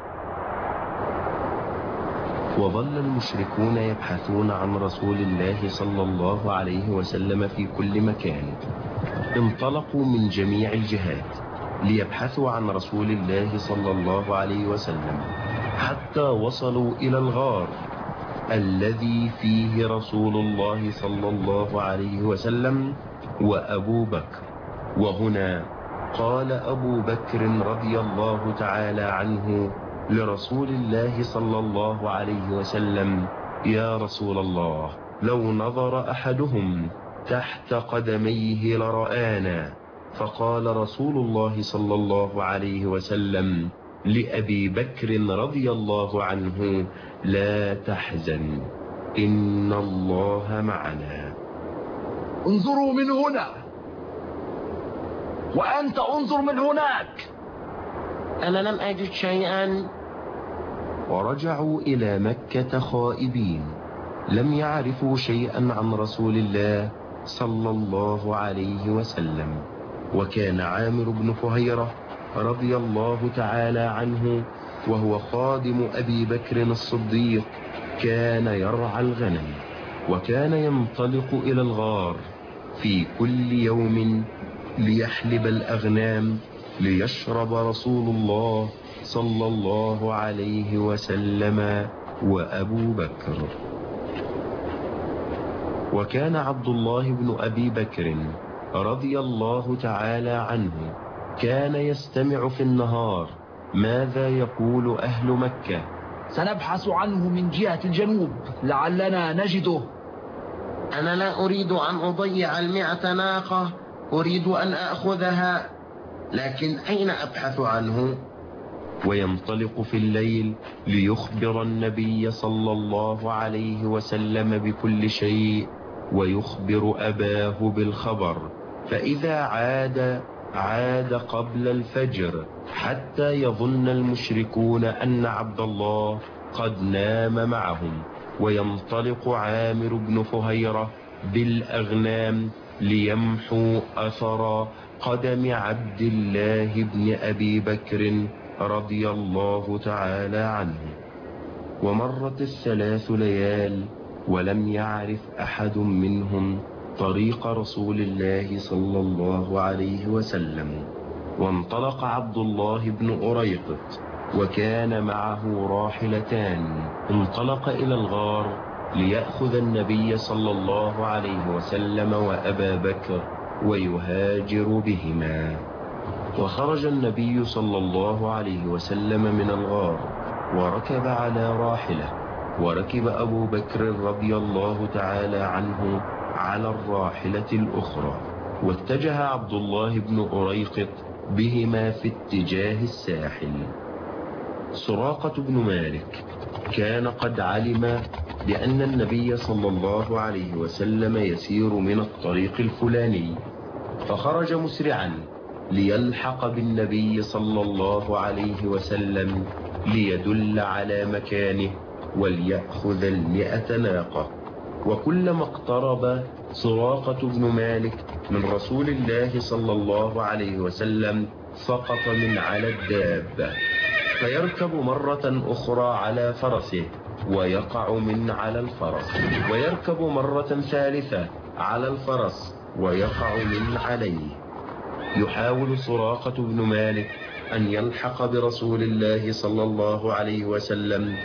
وظل المشركون يبحثون عن رسول الله صلى الله عليه وسلم في كل مكان. انطلقوا من جميع الجهات ليبحثوا عن رسول الله صلى الله عليه وسلم حتى وصلوا إلى الغار الذي فيه رسول الله صلى الله عليه وسلم وأبو بكر. وهنا قال أبو بكر رضي الله تعالى عنه لرسول الله صلى الله عليه وسلم: يا رسول الله، لو نظر أحدهم تحت قدميه لرآنا. فقال رسول الله صلى الله عليه وسلم لأبي بكر رضي الله عنه: لا تحزن، إن الله معنا. انظروا من هنا، وأنت انظر من هناك. أنا لم أجد شيئا. ورجعوا إلى مكة خائبين، لم يعرفوا شيئا عن رسول الله صلى الله عليه وسلم. وكان عامر بن فهيرة رضي الله تعالى عنه وهو خادم أبي بكر الصديق كان يرعى الغنم، وكان ينطلق إلى الغار في كل يوم ليحلب الأغنام ليشرب رسول الله صلى الله عليه وسلم وأبو بكر. وكان عبد الله بن أبي بكر رضي الله تعالى عنه كان يستمع في النهار ماذا يقول أهل مكة؟ سنبحث عنه من جهة الجنوب لعلنا نجده. أنا لا أريد أن أضيع المئة ناقة، أريد أن أخذها، لكن أين أبحث عنه؟ وينطلق في الليل ليخبر النبي صلى الله عليه وسلم بكل شيء، ويخبر أباه بالخبر. فإذا عاد عاد قبل الفجر حتى يظن المشركون أن عبد الله قد نام معهم، وينطلق عامر بن فهيرة بالأغنام ليمحو أثر قدم عبد الله بن أبي بكر رضي الله تعالى عنه. ومرت الثلاث ليال ولم يعرف أحد منهم طريق رسول الله صلى الله عليه وسلم. وانطلق عبد الله بن أريقط وكان معه راحلتان، انطلق إلى الغار ليأخذ النبي صلى الله عليه وسلم وأبا بكر ويهاجر بهما. وخرج النبي صلى الله عليه وسلم من الغار وركب على راحلة، وركب أبو بكر رضي الله تعالى عنه على الراحلة الأخرى، واتجه عبد الله بن أريقط بهما في اتجاه الساحل. سراقة بن مالك كان قد علم بأن النبي صلى الله عليه وسلم يسير من الطريق الفلاني، فخرج مسرعا ليلحق بالنبي صلى الله عليه وسلم ليدل على مكانه وليأخذ المئة ناقة. وكلما اقترب سراقة بن مالك من رسول الله صلى الله عليه وسلم سقط من على الدابة، فيركب مرة أخرى على فرسه ويقع من على الفرس، ويركب مرة ثالثة على الفرس ويقع من عليه. يحاول سراقة بن مالك أن يلحق برسول الله صلى الله عليه وسلم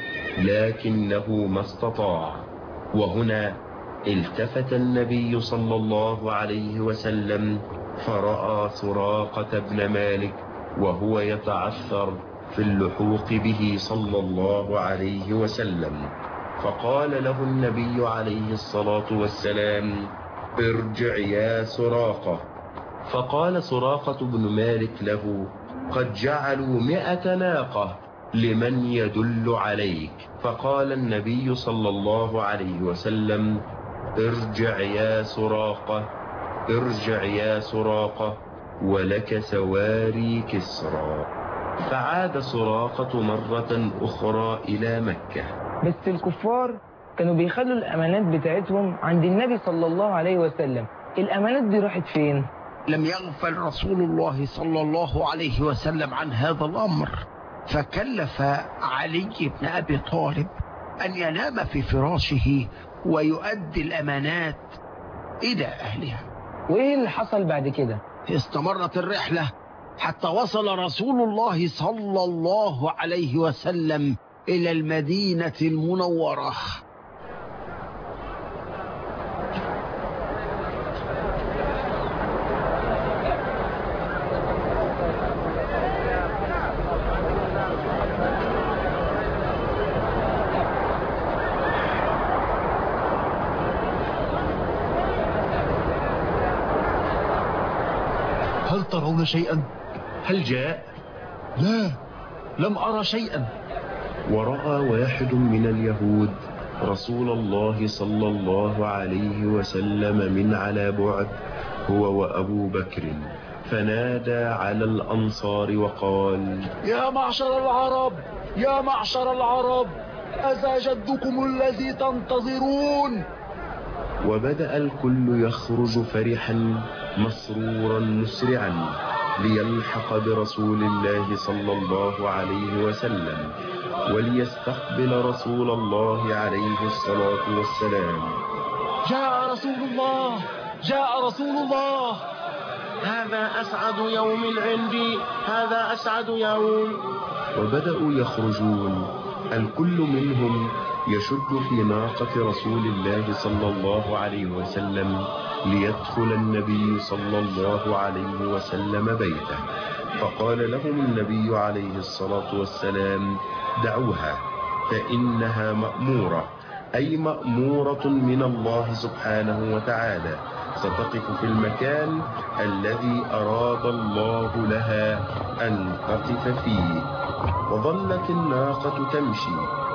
لكنه ما استطاع. وهنا التفت النبي صلى الله عليه وسلم فرأى سراقة بن مالك وهو يتعثر في اللحوق به صلى الله عليه وسلم، فقال له النبي عليه الصلاة والسلام: ارجع يا سراقة. فقال سراقة بن مالك له: قد جعلوا مئة ناقة لمن يدل عليك. فقال النبي صلى الله عليه وسلم: ارجع يا سراقة، ارجع يا سراقة، ولك سواري كسرى. فعاد سراقة مرة أخرى إلى مكة. بس الكفار كانوا بيخلوا الأمانات بتاعتهم عند النبي صلى الله عليه وسلم. الأمانات دي راحت فين؟ لم يغفل رسول الله صلى الله عليه وسلم عن هذا الأمر، فكلف علي بن أبي طالب أن ينام في فراشه ويؤدي الأمانات إلى أهلها. وإيه اللي حصل بعد كده؟ استمرت الرحلة حتى وصل رسول الله صلى الله عليه وسلم إلى المدينة المنورة. هل ترون شيئا؟ هل جاء؟ لا، لم أرى شيئا. ورأى واحد من اليهود رسول الله صلى الله عليه وسلم من على بعد هو وأبو بكر، فنادى على الأنصار وقال: يا معشر العرب، يا معشر العرب، أذى جدكم الذي تنتظرون. وبدأ الكل يخرج فرحا مسرورا مسرعا ليلحق برسول الله صلى الله عليه وسلم وليستقبل رسول الله عليه الصلاة والسلام. جاء رسول الله، جاء رسول الله. هذا أسعد يوم عندي، هذا أسعد يوم. وبدأوا يخرجون الكل منهم يشد في ناقة رسول الله صلى الله عليه وسلم ليدخل النبي صلى الله عليه وسلم بيته، فقال لهم النبي عليه الصلاة والسلام: دعوها فإنها مأمورة، أي مأمورة من الله سبحانه وتعالى، ستقف في المكان الذي أراد الله لها أن تقف فيه. وظلت الناقة تمشي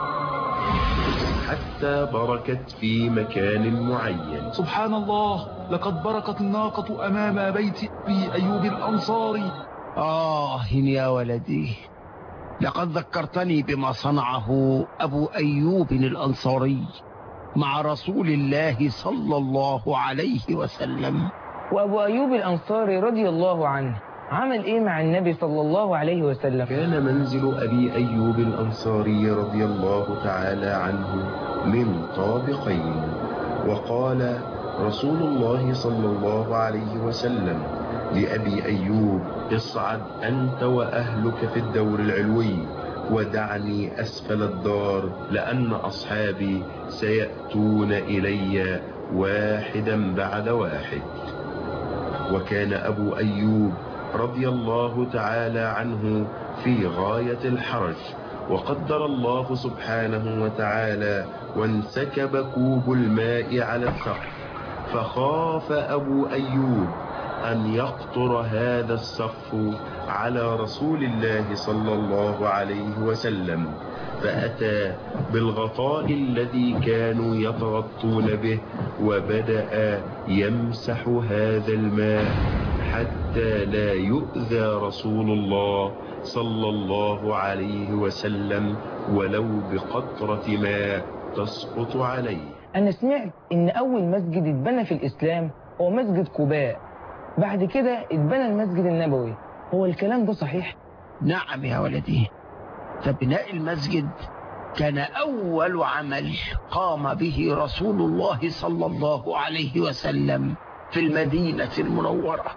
حتى بركت في مكان معين. سبحان الله، لقد بركت الناقة أمام بيت أبي أيوب الأنصاري. آه يا ولدي، لقد ذكرتني بما صنعه أبو أيوب الأنصاري مع رسول الله صلى الله عليه وسلم. وأبو أيوب الأنصاري رضي الله عنه عمل إيه مع النبي صلى الله عليه وسلم؟ كان منزل أبي أيوب الأنصاري رضي الله تعالى عنه من طابقين، وقال رسول الله صلى الله عليه وسلم لأبي أيوب: اصعد أنت وأهلك في الدور العلوي، ودعني أسفل الدار، لأن أصحابي سيأتون إلي واحدا بعد واحد. وكان أبو أيوب رضي الله تعالى عنه في غاية الحرج، وقدر الله سبحانه وتعالى وانسكب كوب الماء على السقف، فخاف أبو أيوب أن يقطر هذا السقف على رسول الله صلى الله عليه وسلم، فأتى بالغطاء الذي كانوا يتغطون به وبدأ يمسح هذا الماء حتى لا يؤذى رسول الله صلى الله عليه وسلم ولو بقطرة ماء تسقط عليه. أنا سمعت إن أول مسجد اتبنى في الإسلام هو مسجد قباء، بعد كده اتبنى المسجد النبوي، هو الكلام ده صحيح؟ نعم يا ولدي، فبناء المسجد كان أول عمل قام به رسول الله صلى الله عليه وسلم في المدينة المنورة.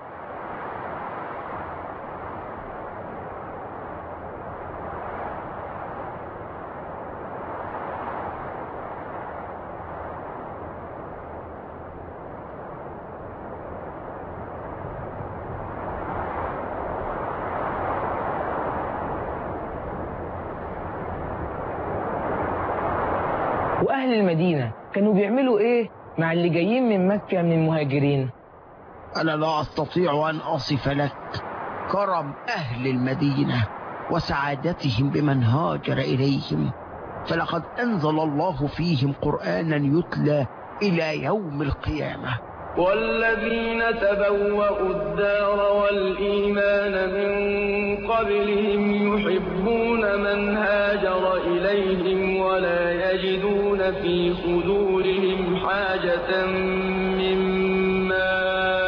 وأهل المدينة كانوا بيعملوا إيه مع اللي جايين من مكة من المهاجرين؟ أنا لا أستطيع أن أصف لك كرم أهل المدينة وسعادتهم بمن هاجر إليهم، فلقد أنزل الله فيهم قرآنا يتلى إلى يوم القيامة. والذين تبوأوا الدار والإيمان من قبلهم يحبون من هاجر إليهم ولا يجدون في صدورهم حاجة مما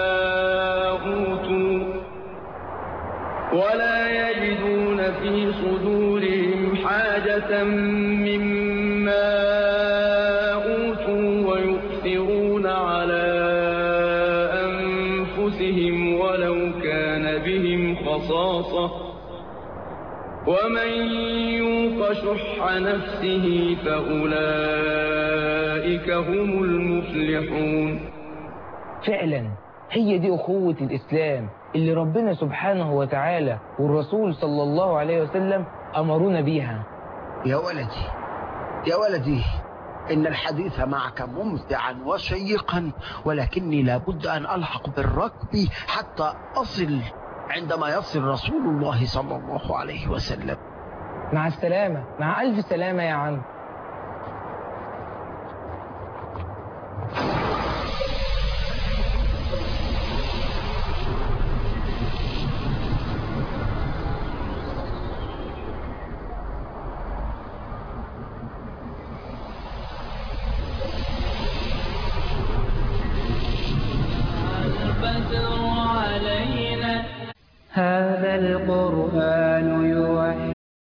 أوتوا ولا يجدون في صدورهم حاجة مما أوتوا ويؤثرون على ولو كان بهم خصاصة ومن يوق شح نفسه فأولئك هم المفلحون. فعلا هي دي أخوة الإسلام اللي ربنا سبحانه وتعالى والرسول صلى الله عليه وسلم أمرونا بيها. يا ولدي يا ولدي، إن الحديث معك ممتعا وشيقا، ولكني لابد أن ألحق بالركب حتى أصل عندما يصل رسول الله صلى الله عليه وسلم. مع السلامة، مع ألف سلامة يا عم. هذا القرآن